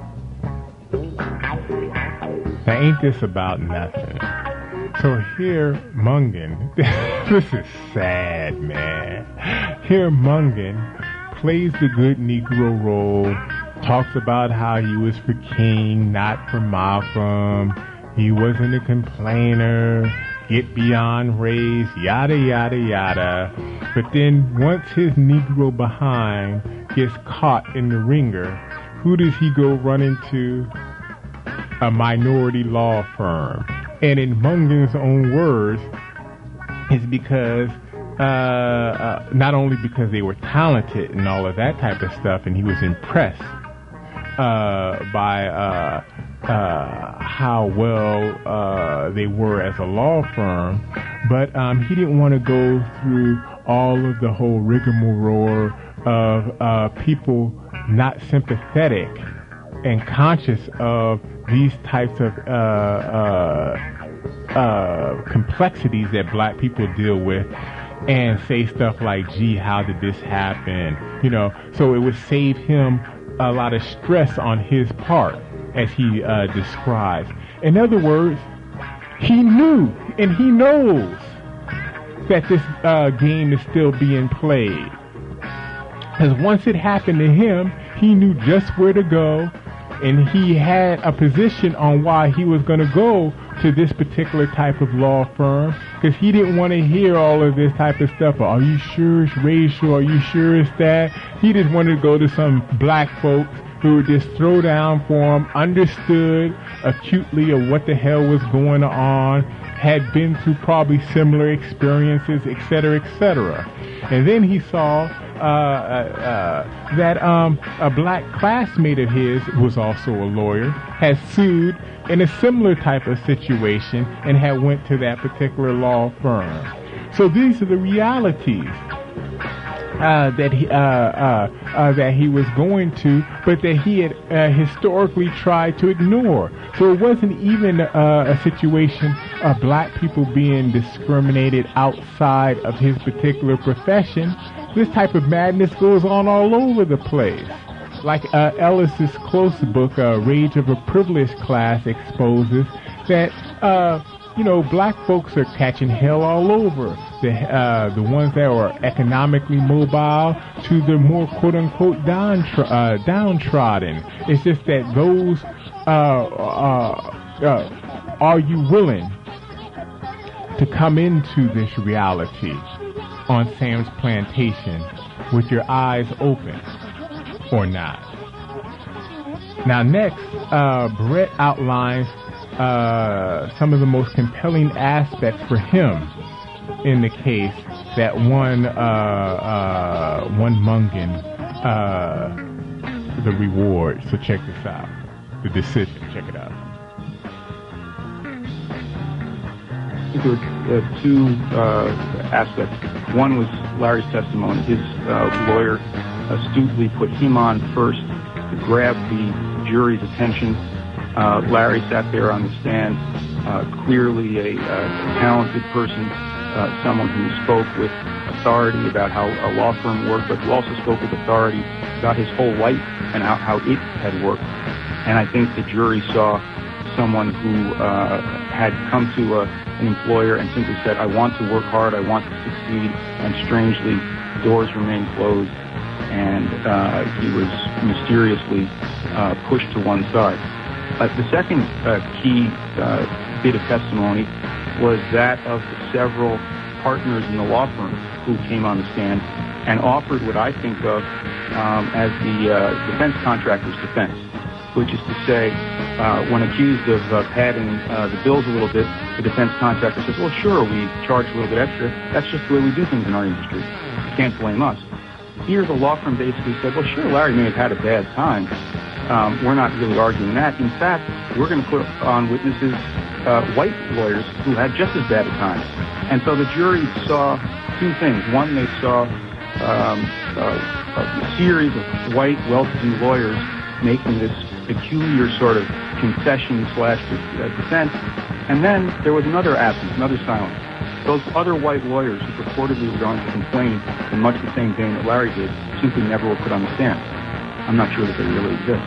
Now, ain't this about nothing? So here, Mungen, this is sad, man. Here, Mungen plays the good Negro role, talks about how he was for King, not for Malcolm. He wasn't a complainer, get beyond race, yada, yada, yada. But then once his Negro behind gets caught in the ringer, who does he go run into? A minority law firm. And in Mungen's own words, it's because, uh, uh, not only because they were talented and all of that type of stuff, and he was impressed uh, by uh, uh, how well uh, they were as a law firm, but um, he didn't want to go through all of the whole rigmarole of uh, people not sympathetic and conscious of these types of uh, uh, uh, complexities that black people deal with, and say stuff like, gee, how did this happen? You know, so it would save him a lot of stress on his part, as he uh, describes. In other words, he knew and he knows that this uh, game is still being played. Because once it happened to him, he knew just where to go, and he had a position on why he was going to go to this particular type of law firm because he didn't want to hear all of this type of stuff. Are you sure it's racial? Are you sure it's that? He just wanted to go to some black folks who would just throw down for him, understood acutely of what the hell was going on, had been through probably similar experiences, et cetera, et cetera. And then he saw uh, uh, that um, a black classmate of his was also a lawyer, had sued in a similar type of situation and had went to that particular law firm. So these are the realities uh, that he uh, uh, uh, that he was going to, but that he had uh, historically tried to ignore. So it wasn't even uh, a situation of black people being discriminated outside of his particular profession. This type of madness goes on all over the place. Like uh, Ellis's close book, uh, Rage of a Privileged Class, exposes that, uh, you know, black folks are catching hell all over. The, uh, the ones that are economically mobile to the more quote-unquote downtr- uh, downtrodden. It's just that those, uh, uh, uh, are you willing to come into this reality on Sam's plantation with your eyes open or not? Now next, uh, Brett outlines uh, some of the most compelling aspects for him in the case that won, uh, uh, won Mungan uh, the reward. So check this out. The decision. Check it out. I think there were uh, two uh, aspects. One was Larry's testimony. His uh, lawyer astutely put him on first to grab the jury's attention. Uh, Larry sat there on the stand, uh, clearly a, uh, talented person, uh, someone who spoke with authority about how a law firm worked, but who also spoke with authority about his whole life and how, how it had worked. And I think the jury saw someone who uh, had come to a, an employer and simply said, I want to work hard, I want to succeed, and strangely, doors remained closed, and uh, he was mysteriously uh, pushed to one side. Uh, the second uh, key uh, bit of testimony was that of the several partners in the law firm who came on the stand and offered what I think of um, as the uh, defense contractor's defense, which is to say, uh, when accused of uh, padding uh, the bills a little bit, the defense contractor says, well, sure, we charge a little bit extra. That's just the way we do things in our industry. You can't blame us. Here, the law firm basically said, well, sure, Larry may have had a bad time. Um, we're not really arguing that. In fact, we're going to put on witnesses uh, white lawyers who had just as bad a time. And so the jury saw two things. One, they saw um, uh, a series of white, well-to-do lawyers making this peculiar sort of concession slash defense. And then there was another absence, another silence. Those other white lawyers who purportedly were going to complain in much the same vein that Larry did simply never were put on the stand. I'm not sure that they really exist.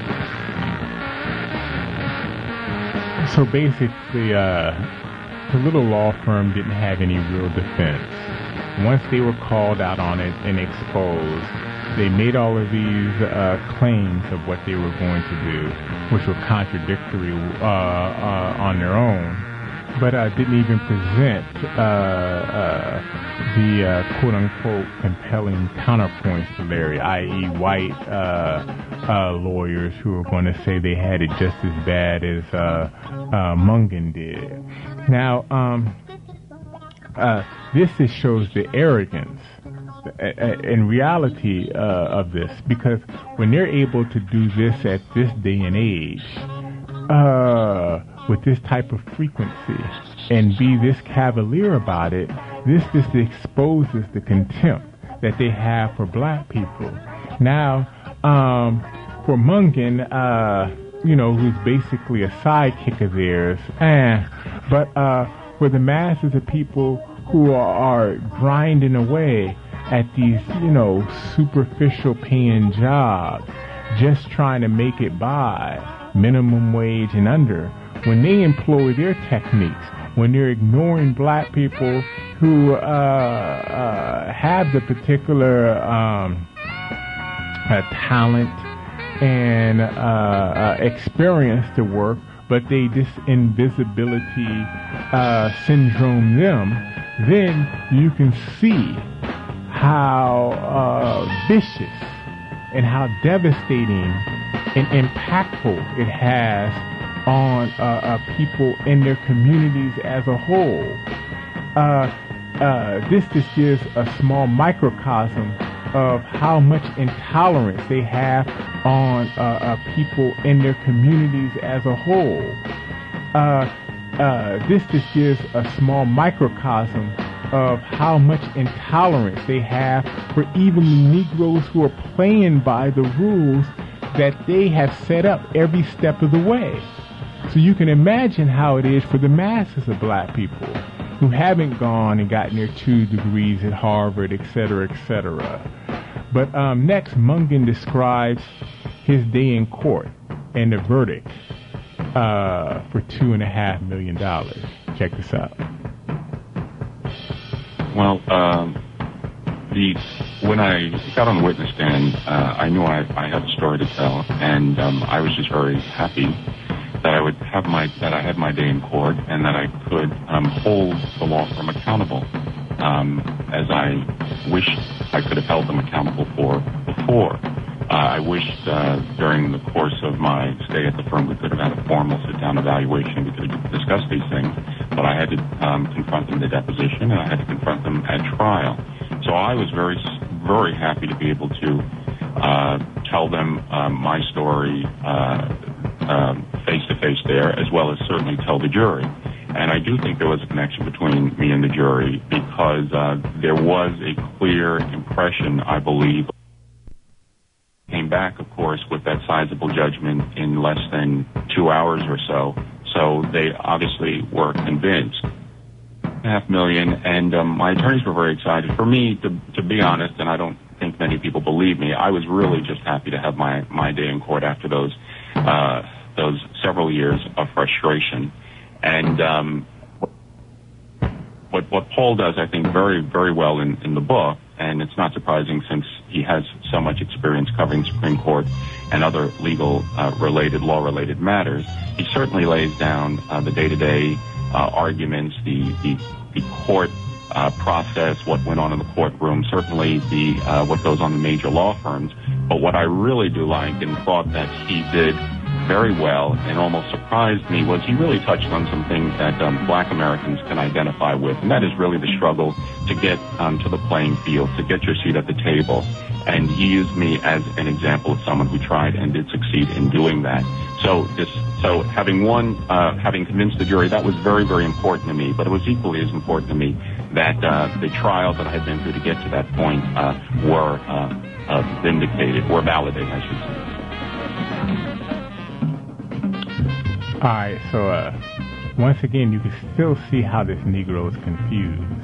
So basically, uh, the little law firm didn't have any real defense. Once they were called out on it and exposed, they made all of these uh, claims of what they were going to do, which were contradictory uh, uh, on their own, but uh, didn't even present uh, uh, the uh, quote-unquote compelling counterpoints to Larry, that is white uh, uh, lawyers who were going to say they had it just as bad as uh, uh, Mungan did. Now, um, uh, this just shows the arrogance in reality uh, of this, because when they're able to do this at this day and age, uh, with this type of frequency and be this cavalier about it, this just exposes the contempt that they have for black people. Now, um, for Mungan, uh, you know, who's basically a sidekick of theirs, eh, but uh, for the masses of people who are, are grinding away at these, you know, superficial paying jobs, just trying to make it by minimum wage and under, when they employ their techniques, when they're ignoring black people who uh, uh, have the particular um, uh, talent and uh, uh, experience to work, but they disinvisibility uh, syndrome them, then you can see how uh, vicious and how devastating and impactful it has on uh, uh, people in their communities as a whole. Uh, uh, this just gives a small microcosm of how much intolerance they have on uh, uh, people in their communities as a whole. Uh, uh, this just gives a small microcosm of how much intolerance they have for even the Negroes who are playing by the rules that they have set up every step of the way. So you can imagine how it is for the masses of black people who haven't gone and gotten their two degrees at Harvard, et cetera, et cetera. But um, next, Mungen describes his day in court and the verdict uh, for two and a half million dollars. Check this out. Well, um, the when I got on the witness stand, uh, I knew I, I had a story to tell, and um, I was just very happy that I would have my that I had my day in court, and that I could um, hold the law firm accountable, um, as I wished I could have held them accountable for before. Uh, I wished uh, during the course of my stay at the firm we could have had a formal sit-down evaluation. We could have discussed these things, but I had to um, confront them in the deposition, and I had to confront them at trial. So I was very, very happy to be able to uh, tell them um, my story uh, um, face-to-face there, as well as certainly tell the jury. And I do think there was a connection between me and the jury, because uh, there was a clear impression, I believe. Came back, of course, with that sizable judgment in less than two hours or so. So they obviously were convinced. Half million, and um, my attorneys were very excited. For me, to, to be honest, and I don't think many people believe me, I was really just happy to have my, my day in court after those uh, those several years of frustration. And um, what what Paul does, I think, very, very well in, in the book, and it's not surprising since he has so much experience covering Supreme Court and other legal uh, related, law-related matters, he certainly lays down uh, the day-to-day uh, arguments, the, the, the court uh, process, what went on in the courtroom, certainly the uh, what goes on in major law firms. But what I really do like, and thought that he did very well and almost surprised me, was he really touched on some things that um, black Americans can identify with, and that is really the struggle to get um, to the playing field, to get your seat at the table. And he used me as an example of someone who tried and did succeed in doing that. So this, so having won, uh, having convinced the jury, that was very, very important to me. But it was equally as important to me that uh, the trials that I had been through to get to that point uh, were uh, uh, vindicated, or validated, I should say. All right, so uh, once again, you can still see how this Negro is confused.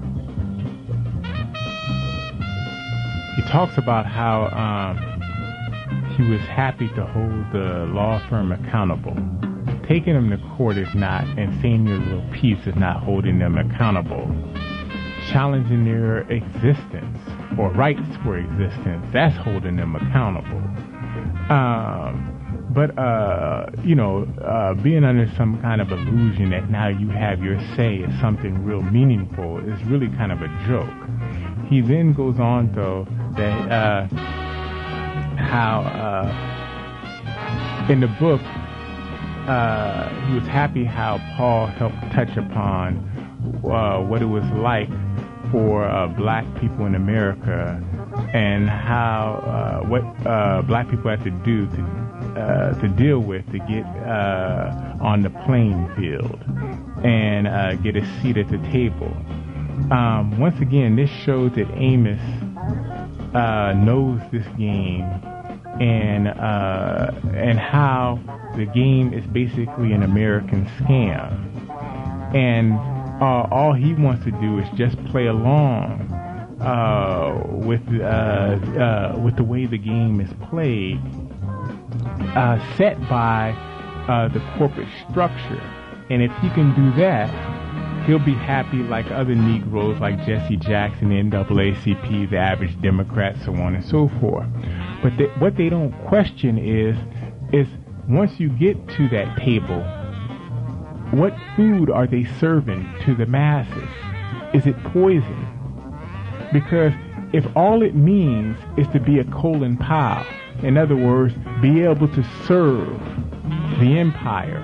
He talks about how um, he was happy to hold the law firm accountable. Taking them to court is not, and saying your little piece is not holding them accountable. Challenging their existence or rights for existence, that's holding them accountable. Um, But, uh, you know, uh, being under some kind of illusion that now you have your say is something real meaningful is really kind of a joke. He then goes on, though, that uh, how uh, in the book, uh, he was happy how Paul helped touch upon uh, what it was like for uh, black people in America, and how uh, what uh, black people had to do to Uh, to deal with to get uh, on the playing field and uh, get a seat at the table. Um, once again, this shows that Amos uh, knows this game, and uh, and how the game is basically an American scam, and uh, all he wants to do is just play along uh, with uh, uh, with the way the game is played. Uh, set by uh, the corporate structure. And if he can do that, he'll be happy like other Negroes like Jesse Jackson, the N double A C P, the average Democrat, so on and so forth. But they, what they don't question is, is once you get to that table, what food are they serving to the masses? Is it poison? Because if all it means is to be a Colin Powell, in other words, be able to serve the empire,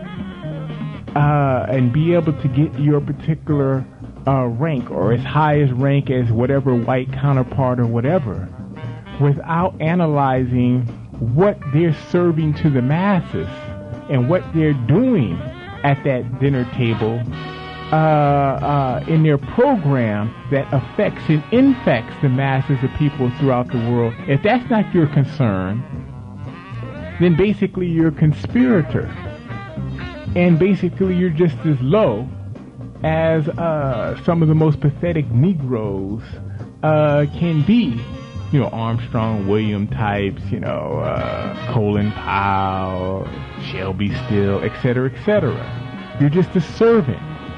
uh, and be able to get your particular uh, rank, or as high as rank as whatever white counterpart or whatever, without analyzing what they're serving to the masses and what they're doing at that dinner table uh, uh, in their program that affects and infects the masses of people throughout the world. If that's not your concern, then basically you're a conspirator. And basically you're just as low as uh, some of the most pathetic Negroes uh, can be. You know, Armstrong, William types, you know, uh, Colin Powell, Shelby Still, et cetera, et cetera. You're just a servant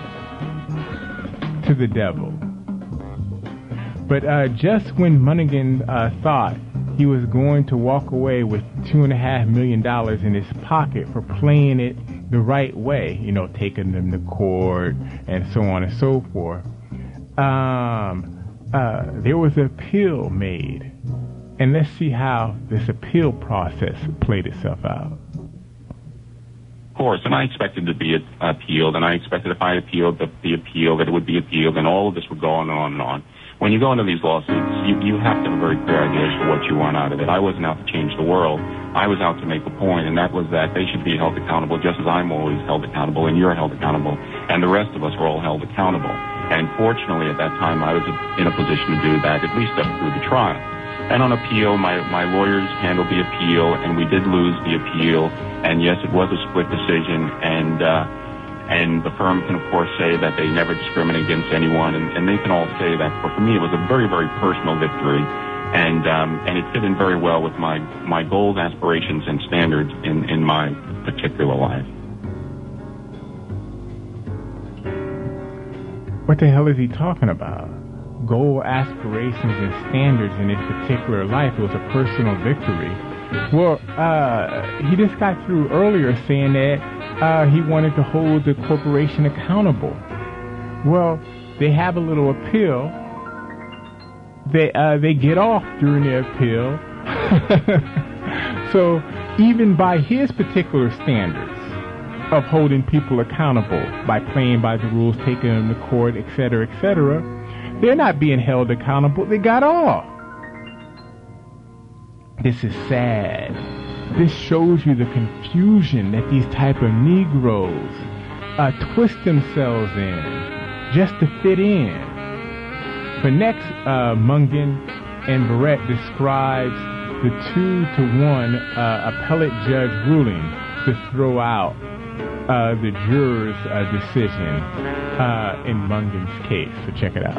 to the devil. But uh, just when Monaghan uh, thought he was going to walk away with two and a half million dollars in his pocket for playing it the right way, you know, taking them to court and so on and so forth, um, uh, there was an appeal made. And let's see how this appeal process played itself out. Of course, and I expected to be appealed, and I expected if I appealed the, the appeal that it would be appealed, and all of this would go on and on and on. When you go into these lawsuits, you, you have to have a very clear idea as to what you want out of it. I wasn't out to change the world. I was out to make a point, and that was that they should be held accountable just as I'm always held accountable, and you're held accountable, and the rest of us were all held accountable. And fortunately, at that time, I was in a position to do that, at least up through the trial. And on appeal, my, my lawyers handled the appeal, and we did lose the appeal. And yes, it was a split decision, and uh, and the firm can, of course, say that they never discriminate against anyone, and, and they can all say that. But for me, it was a very, very personal victory, and um, and it fit in very well with my, my goals, aspirations, and standards in, in my particular life. What the hell is he talking about? Goal, aspirations, and standards in his particular life. It was a personal victory. Well, uh, he just got through earlier saying that uh, he wanted to hold the corporation accountable. Well, they have a little appeal. They uh, they get off during the appeal. So even by his particular standards of holding people accountable by playing by the rules, taking them to court, et cetera, et cetera, they're not being held accountable. They got off. This is sad. This shows you the confusion that these type of Negroes uh, twist themselves in just to fit in. But next, uh, Monaghan and Barrett describes the two to one uh, appellate judge ruling to throw out uh, the juror's uh, decision uh, in Monaghan's case. So check it out.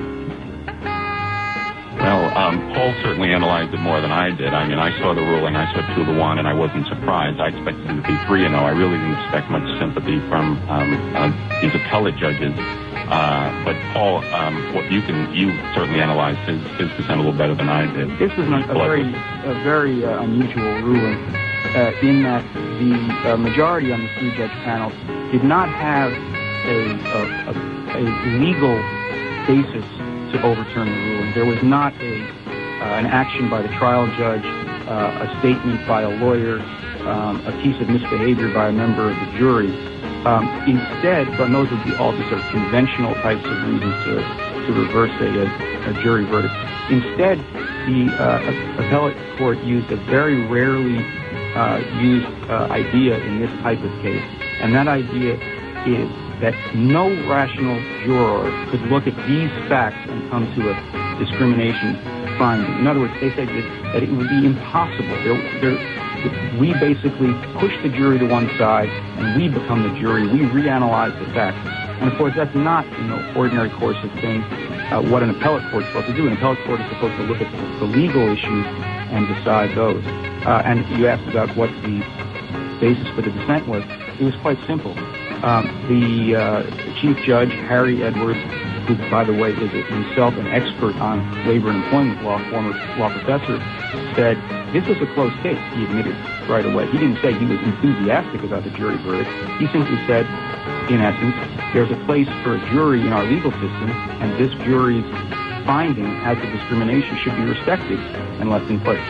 Well, um, Paul certainly analyzed it more than I did. I mean, I saw the ruling, I saw two to one, and I wasn't surprised. I expected it to be three and oh. I really didn't expect much sympathy from um, uh, these appellate judges. Uh, but Paul, um, what you can you certainly analyzed his his dissent a little better than I did. This was an, a very a very uh, unusual ruling uh, in that the uh, majority on the three-judge panel did not have a a, a, a legal basis to overturn the ruling. There was not a uh, an action by the trial judge, uh, a statement by a lawyer, um, a piece of misbehavior by a member of the jury. Um, instead, but those would be all just sort of conventional types of reasons to to reverse a, a, a jury verdict. Instead, the uh, appellate court used a very rarely uh, used uh, idea in this type of case, and that idea is that no rational juror could look at these facts and come to a discrimination finding. In other words, they said that, that it would be impossible. There, there, we basically push the jury to one side, and we become the jury. We reanalyze the facts. And, of course, that's not, in the ordinary course of things, uh, what an appellate court is supposed to do. An appellate court is supposed to look at the, the legal issues and decide those. Uh, and you asked about what the basis for the dissent was. It was quite simple. Um, the uh, Chief Judge, Harry Edwards, who, by the way, is himself an expert on labor and employment law, former law professor, said This was a close case, he admitted right away. He didn't say he was enthusiastic about the jury verdict. He simply said, in essence, there's a place for a jury in our legal system, and this jury's finding as to discrimination should be respected and left in place.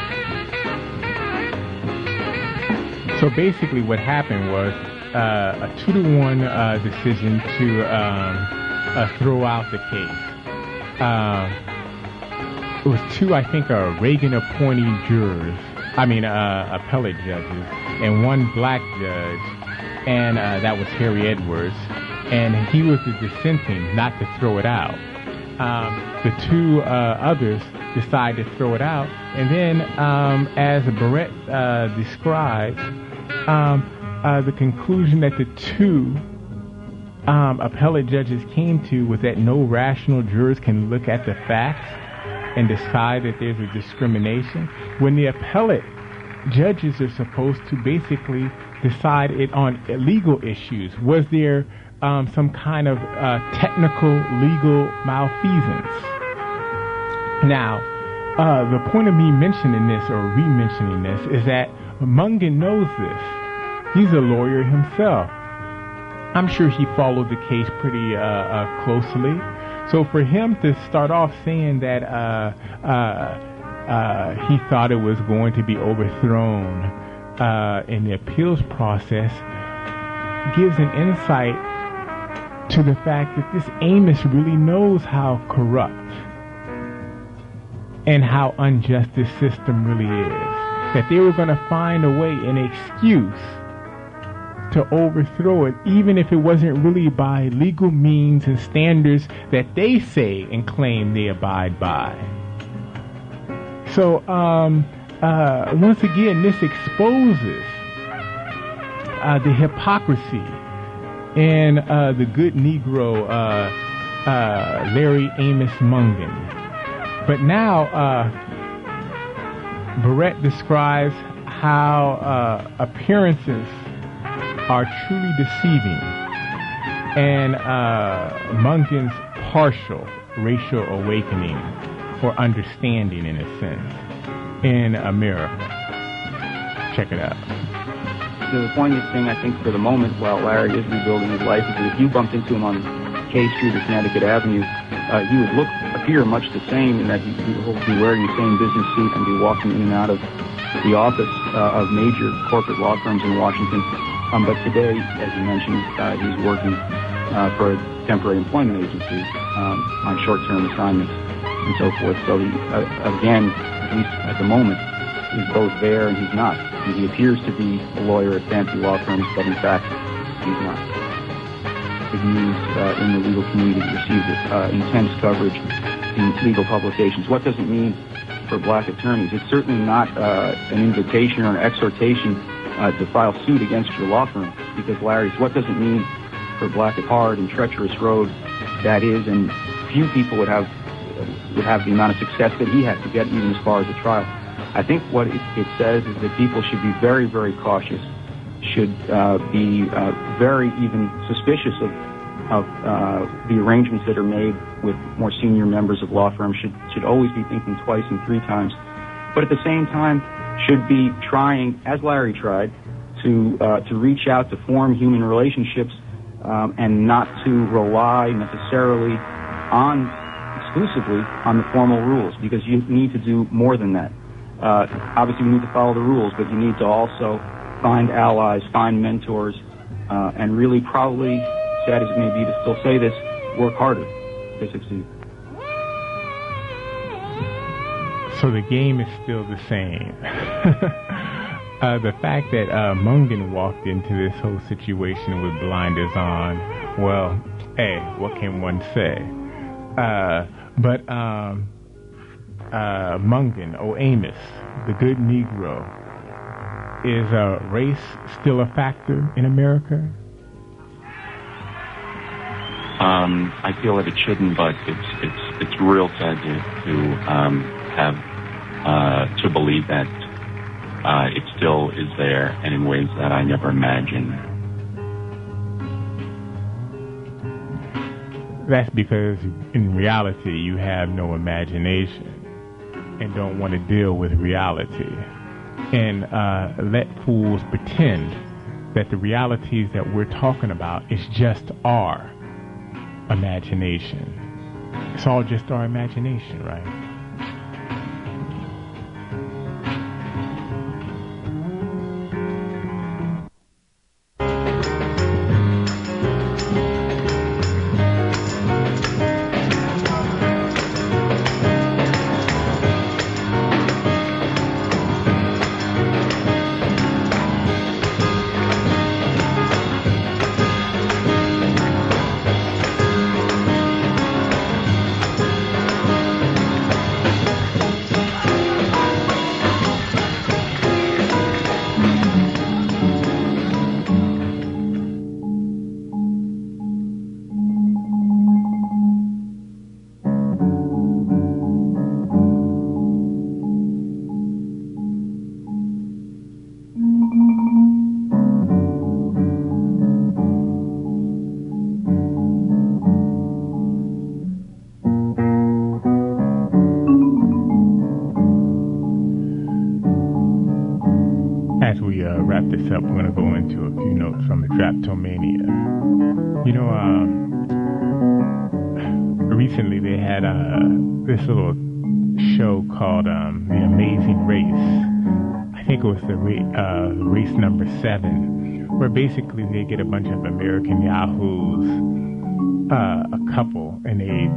So basically what happened was uh, a two to one uh, decision to um, uh, throw out the case. Uh, it was two, I think, uh, Reagan appointee jurors, I mean uh, appellate judges, and one black judge, and uh, that was Harry Edwards, and he was the dissenting not to throw it out. Um, the two uh, others decided to throw it out, and then um, as Barrett uh, described, um, uh, the conclusion that the two um, appellate judges came to was that no rational jurors can look at the facts and decide that there's a discrimination, when the appellate judges are supposed to basically decide it on legal issues. Was there um, some kind of uh, technical legal malfeasance? Now, uh, the point of me mentioning this or re-mentioning this is that Mungen knows this. He's a lawyer himself. I'm sure he followed the case pretty uh, uh, closely. So for him to start off saying that uh, uh, uh, he thought it was going to be overthrown uh, in the appeals process gives an insight to the fact that this Amos really knows how corrupt and how unjust this system really is. That they were going to find a way, an excuse to overthrow it, even if it wasn't really by legal means and standards that they say and claim they abide by. So, um, uh, once again, this exposes uh, the hypocrisy in uh, the good Negro, uh, uh, Larry Amos Mungen. But now, uh, Barrett describes how uh, appearances are truly deceiving, and uh, Mungen's partial racial awakening or understanding, in a sense, in America. Check it out. The poignant thing, I think, for the moment, while Larry is rebuilding his life, is that if you bumped into him on K Street or Connecticut Avenue, uh, he would look, appear much the same in that he would be wearing the same business suit and be walking in and out of the office uh, of major corporate law firms in Washington. Um, but today, as you mentioned, uh, he's working uh, for a temporary employment agency um, on short-term assignments and so forth. So he, uh, again, at least at the moment, he's both there and he's not. And he appears to be a lawyer at fancy law firms, but in fact, he's not. The news uh, in the legal community received uh, intense coverage in legal publications. What does it mean for black attorneys? It's certainly not uh, an invitation or an exhortation Uh, to file suit against your law firm, because Larry's, what does it mean for black and hard and treacherous road that is, and few people would have uh, would have the amount of success that he had to get even as far as the trial. I think what it, it says is that people should be very, very cautious, should uh, be uh, very even suspicious of of uh, the arrangements that are made with more senior members of law firms, should should always be thinking twice and three times, but at the same time should be trying, as Larry tried, to uh, to reach out to form human relationships um, and not to rely necessarily on, exclusively, on the formal rules, because you need to do more than that. Uh, obviously, you need to follow the rules, but you need to also find allies, find mentors, uh, and really probably, sad as it may be to still say this, work harder to succeed. So the game is still the same. uh, the fact that uh, Mungen walked into this whole situation with blinders on, well, hey, what can one say? Uh, but um, uh, Mungen, or Amos, the good Negro, is uh, race still a factor in America? Um, I feel that it shouldn't, but it's it's it's real sad to, to um, have uh, to believe that uh, it still is there, and in ways that I never imagined. That's because in reality you have no imagination and don't want to deal with reality. and uh, let fools pretend that the realities that we're talking about is just our imagination. It's all just our imagination, right? This up, we're going to go into a few notes from the Drapetomania. You know, um, recently they had uh, this little show called um, The Amazing Race. I think it was the ra- uh, race number seven, where basically they get a bunch of American yahoos, uh, a couple, and they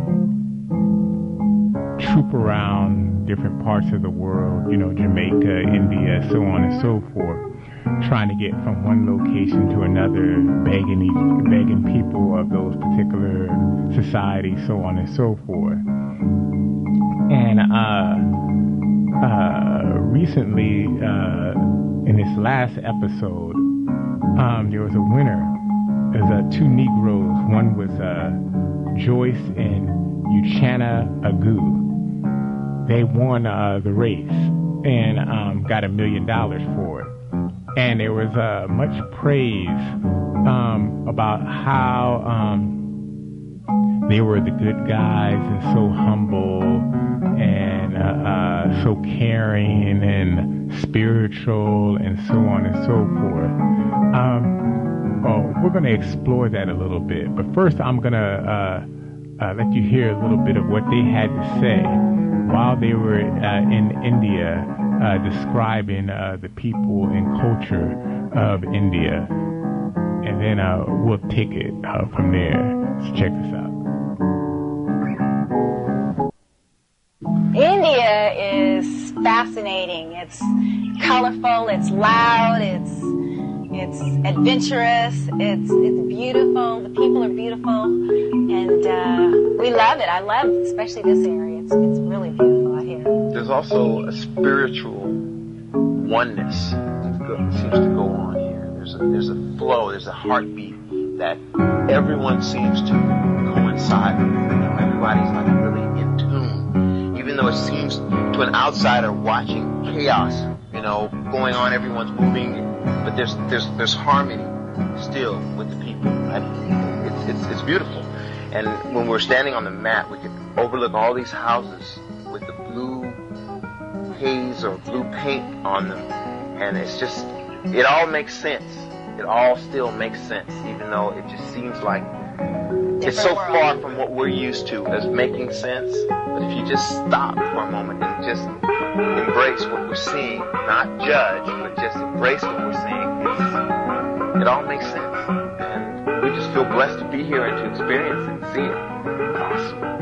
troop around different parts of the world, you know, Jamaica, India, so on and so forth, trying to get from one location to another, begging each, begging people of those particular societies, so on and so forth. And uh, uh, recently, uh, in this last episode, um, there was a winner. There was uh, two Negroes. One was uh, Joyce and Uchenna Agu. They won uh, the race and um, got a million dollars for it. And there was uh, much praise um, about how um, they were the good guys and so humble and uh, uh, so caring and spiritual and so on and so forth. Um, oh, we're going to explore that a little bit. But first, I'm going to uh, uh, let you hear a little bit of what they had to say while they were uh, in India, uh, describing uh, the people and culture of India. And then uh, we'll take it uh, from there. So check this out. India is fascinating. It's colorful, it's loud, it's it's adventurous, it's it's beautiful. The people are beautiful, and uh, we love it. I love especially this area. It's it's really beautiful out here. There's also a spiritual oneness that seems to go on here. There's a there's a flow, there's a heartbeat that everyone seems to coincide with. You know, everybody's like really in tune, even though it seems to an outsider watching chaos, you know, going on. Everyone's moving. But there's there's there's harmony still with the people. Right? It's it's it's beautiful. And when we're standing on the mat, we can overlook all these houses with the blue haze or blue paint on them, and it's just it all makes sense. It all still makes sense, even though it just seems like it's so far from what we're used to as making sense. But if you just stop for a moment and just embrace what we're seeing, not judge, but just embrace what we're seeing, it's, it all makes sense. And we just feel blessed to be here and to experience it and see it. Awesome.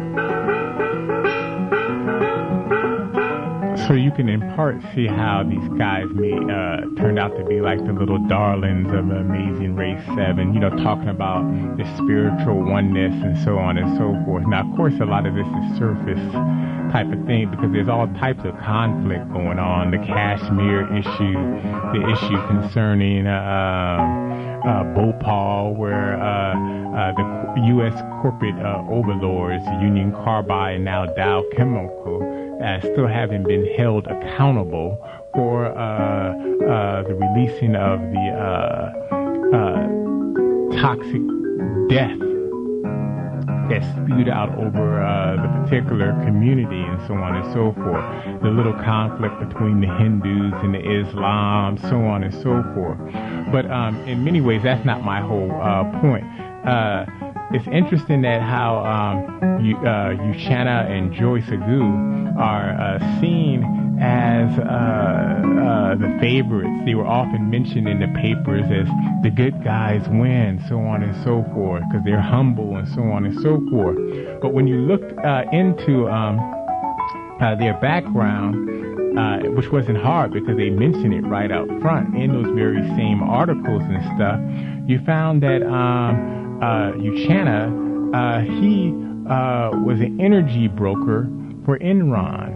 So you can in part see how these guys may, uh, turned out to be like the little darlings of Amazing Race seven, you know, talking about the spiritual oneness and so on and so forth. Now, of course, a lot of this is surface type of thing because there's all types of conflict going on. The Kashmir issue, the issue concerning uh, uh, Bhopal, where uh, uh, the U S corporate uh, overlords, Union Carbide and now Dow Chemical, Uh, still haven't been held accountable for uh, uh, the releasing of the uh, uh, toxic death that's spewed out over uh, the particular community and so on and so forth. The little conflict between the Hindus and the Islam, so on and so forth. But um, in many ways, that's not my whole uh, point. Uh, it's interesting that how um, you, uh, Uchenna and Joyce Agu are uh, seen as uh, uh, the favorites. They were often mentioned in the papers as the good guys win, so on and so forth, because they're humble and so on and so forth. But when you look uh, into um, uh, their background, uh, which wasn't hard because they mentioned it right out front in those very same articles and stuff, you found that um, uh, Uchenna, uh, he uh, was an energy broker for Enron.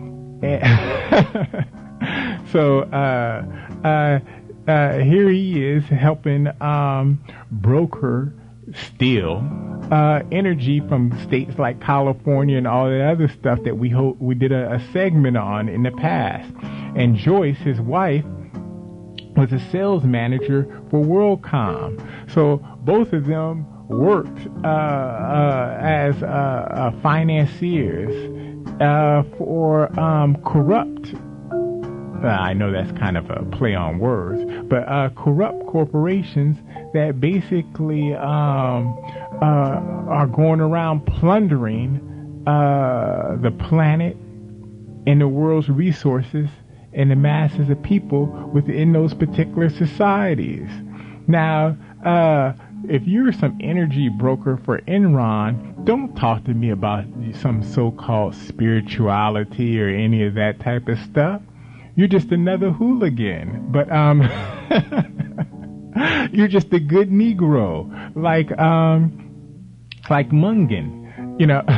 so uh, uh, uh, here he is helping um, broker steal uh, energy from states like California and all that other stuff that we ho- we did a, a segment on in the past. And Joyce, his wife, was a sales manager for WorldCom. So both of them worked uh, uh, as uh, uh, financiers Uh, for um, corrupt, uh, I know that's kind of a play on words, but uh, corrupt corporations that basically um, uh, are going around plundering uh, the planet and the world's resources and the masses of people within those particular societies. Now, uh, if you're some energy broker for Enron, don't talk to me about some so-called spirituality or any of that type of stuff. You're just another hooligan. But um, you're just a good Negro, like um, like Mungan, you know.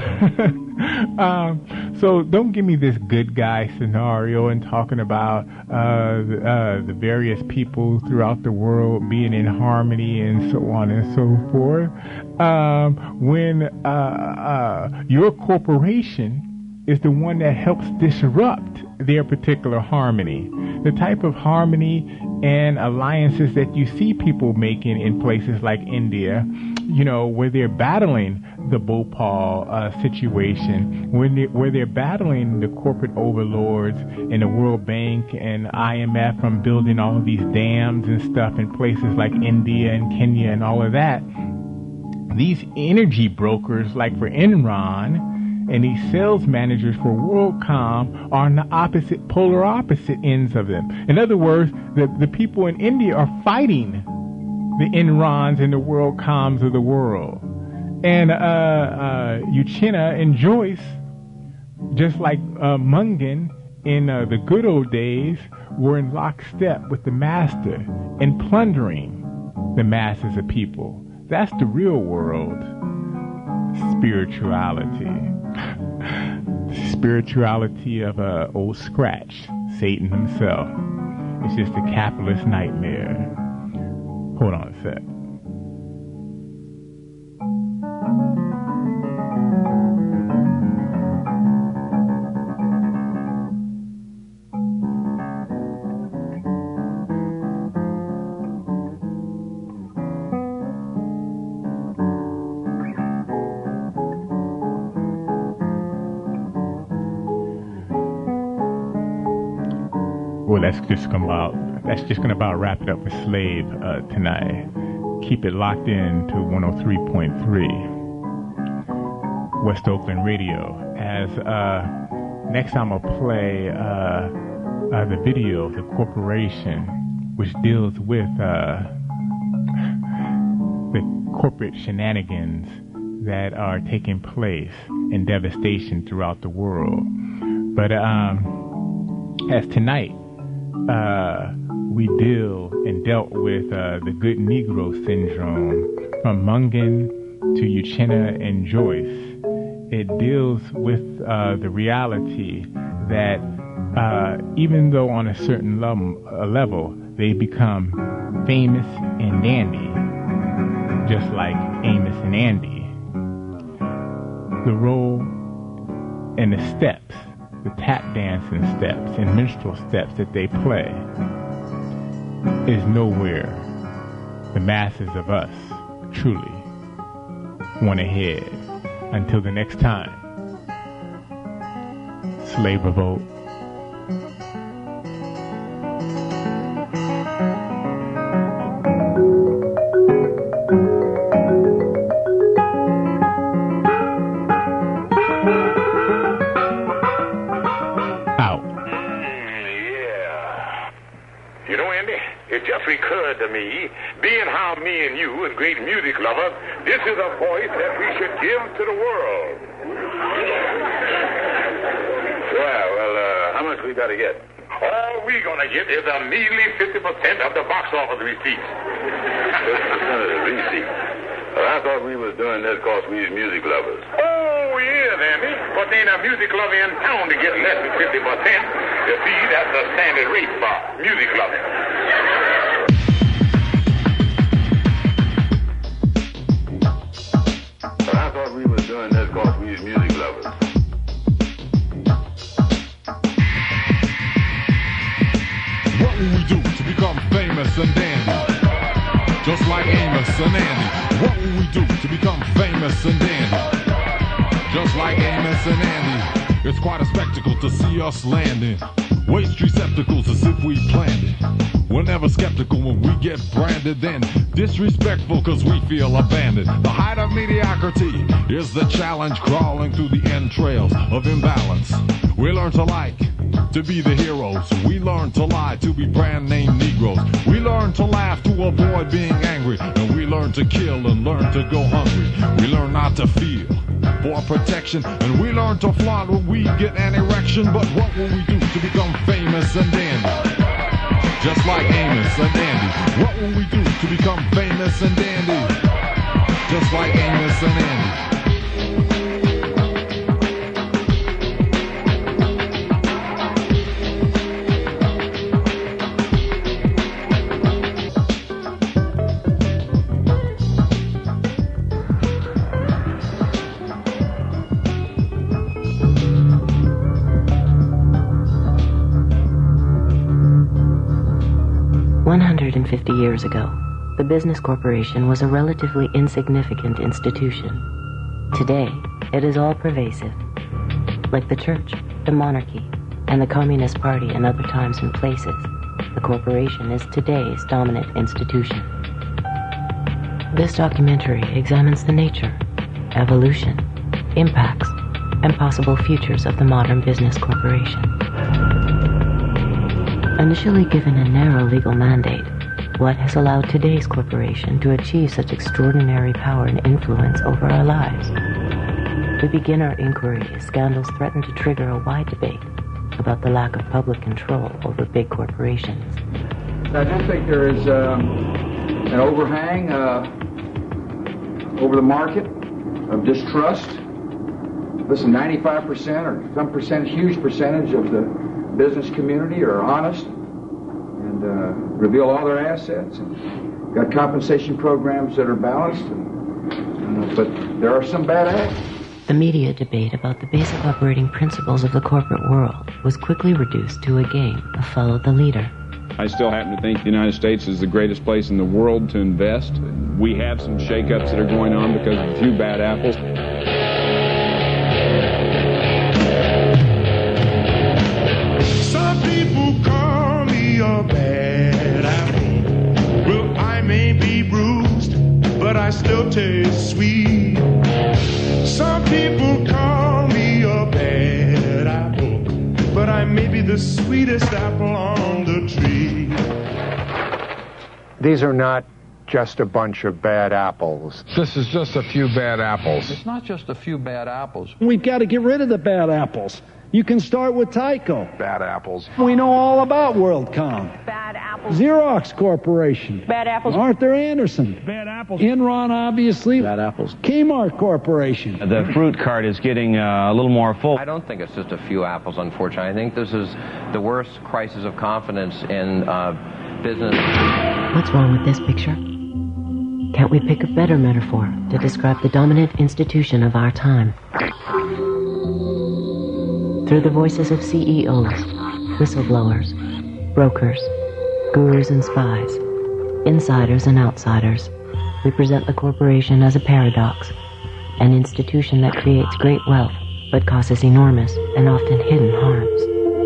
um, so don't give me this good guy scenario and talking about uh, the, uh, the various people throughout the world being in harmony and so on and so forth. Um, when uh, uh, your corporation is the one that helps disrupt their particular harmony. The type of harmony and alliances that you see people making in places like India, you know, where they're battling the Bhopal uh, situation, when they, where they're battling the corporate overlords and the World Bank and I M F from building all of these dams and stuff in places like India and Kenya and all of that. These energy brokers, like for Enron, and these sales managers for WorldCom are on the opposite, polar opposite ends of them. In other words, the, the people in India are fighting the Enrons and the WorldComs of the world. And uh, uh, Uchenna and Joyce, just like uh, Mungan in uh, the good old days, were in lockstep with the master in plundering the masses of people. That's the real world. Spirituality. Spirituality of a uh, old scratch, Satan himself. It's just a capitalist nightmare. Hold on a sec. Well, that's just gonna about that's just gonna about wrap it up for Slave uh, tonight. Keep it locked in to one oh three point three West Oakland Radio. As uh, next I'm gonna play uh, uh, the video of the corporation, which deals with uh, the corporate shenanigans that are taking place in devastation throughout the world. But um, as tonight. Uh, we deal and dealt with uh, the good Negro syndrome from Mungan to Uchenna and Joyce. It deals with uh, the reality that uh, even though on a certain level, uh, level they become famous and dandy, just like Amos and Andy, the role and the steps, the tap dancing steps and minstrel steps that they play is nowhere the masses of us truly want to head. Until the next time, slave revolt. Occurred to me, being how me and you and great music lovers, this is a voice that we should give to the world. Well, well, uh, how much we got to get? All we gonna get is a measly fifty percent of the box office receipts. fifty percent of the receipts. Well, I thought we was doing this because we was music lovers. Oh, yeah, Andy. But there ain't a music lover in town to get less than fifty percent. You see, that's the standard rate for music loving. I thought we was doing this because we was music lovers. What will we do to become famous and dandy? Just like Amos and Andy. What will we do to become famous and dandy? Just like Amos and Andy. It's quite a spectacle to see us landing. Waste receptacles as if we planned it. We're never skeptical when we get branded, then disrespectful cause we feel abandoned. The height of mediocrity is the challenge crawling through the entrails of imbalance. We learn to like, to be the heroes. We learn to lie, to be brand name Negroes. We learn to laugh, to avoid being angry. And we learn to kill and learn to go hungry. We learn not to feel for protection. And we learn to flaunt when we get an erection. But what will we do to become famous and dandy? Just like Amos and Andy. What will we do to become famous and dandy? Just like Amos and Andy. one hundred fifty years ago, the business corporation was a relatively insignificant institution. Today, it is all-pervasive. Like the church, the monarchy, and the Communist Party in other times and places, the corporation is today's dominant institution. This documentary examines the nature, evolution, impacts, and possible futures of the modern business corporation. Initially given a narrow legal mandate, what has allowed today's corporation to achieve such extraordinary power and influence over our lives? We begin our inquiry as scandals threaten to trigger a wide debate about the lack of public control over big corporations. I do think there is um, an overhang uh, over the market of distrust. Listen, ninety-five percent or some percent, huge percentage of the business community are honest and uh, reveal all their assets and got compensation programs that are balanced, and, uh, but there are some bad acts. The media debate about the basic operating principles of the corporate world was quickly reduced to a game of follow the leader. I still happen to think the United States is the greatest place in the world to invest. We have some shakeups that are going on because of a few bad apples. Some people call me a bad apple. Well, I may be bruised, but I still taste sweet. Some people call me a bad apple, but I may be the sweetest apple on the tree. These are not just a bunch of bad apples. This is just a few bad apples. It's not just a few bad apples. We've got to get rid of the bad apples. You can start with Tyco. Bad apples. We know all about WorldCom. Bad apples. Xerox Corporation. Bad apples. Arthur Anderson. Bad apples. Enron, obviously. Bad apples. Kmart Corporation. The fruit cart is getting uh, a little more full. I don't think it's just a few apples, unfortunately. I think this is the worst crisis of confidence in uh, business. What's wrong with this picture? Can't we pick a better metaphor to describe the dominant institution of our time? Through the voices of C E Os, whistleblowers, brokers, gurus and spies, insiders and outsiders, we present the corporation as a paradox, an institution that creates great wealth but causes enormous and often hidden harms.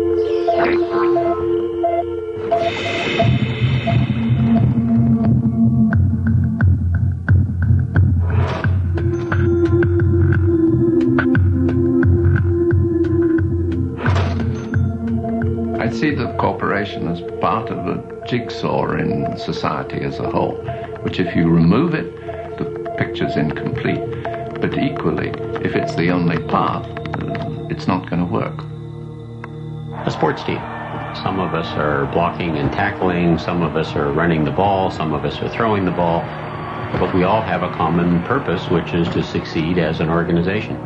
I see the corporation as part of a jigsaw in society as a whole, which if you remove it, the picture's incomplete. But equally, if it's the only part, it's not going to work. A sports team. Some of us are blocking and tackling, some of us are running the ball, some of us are throwing the ball, but we all have a common purpose, which is to succeed as an organization.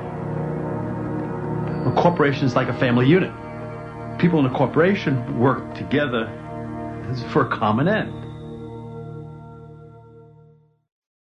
A corporation is like a family unit. People in a corporation work together for a common end.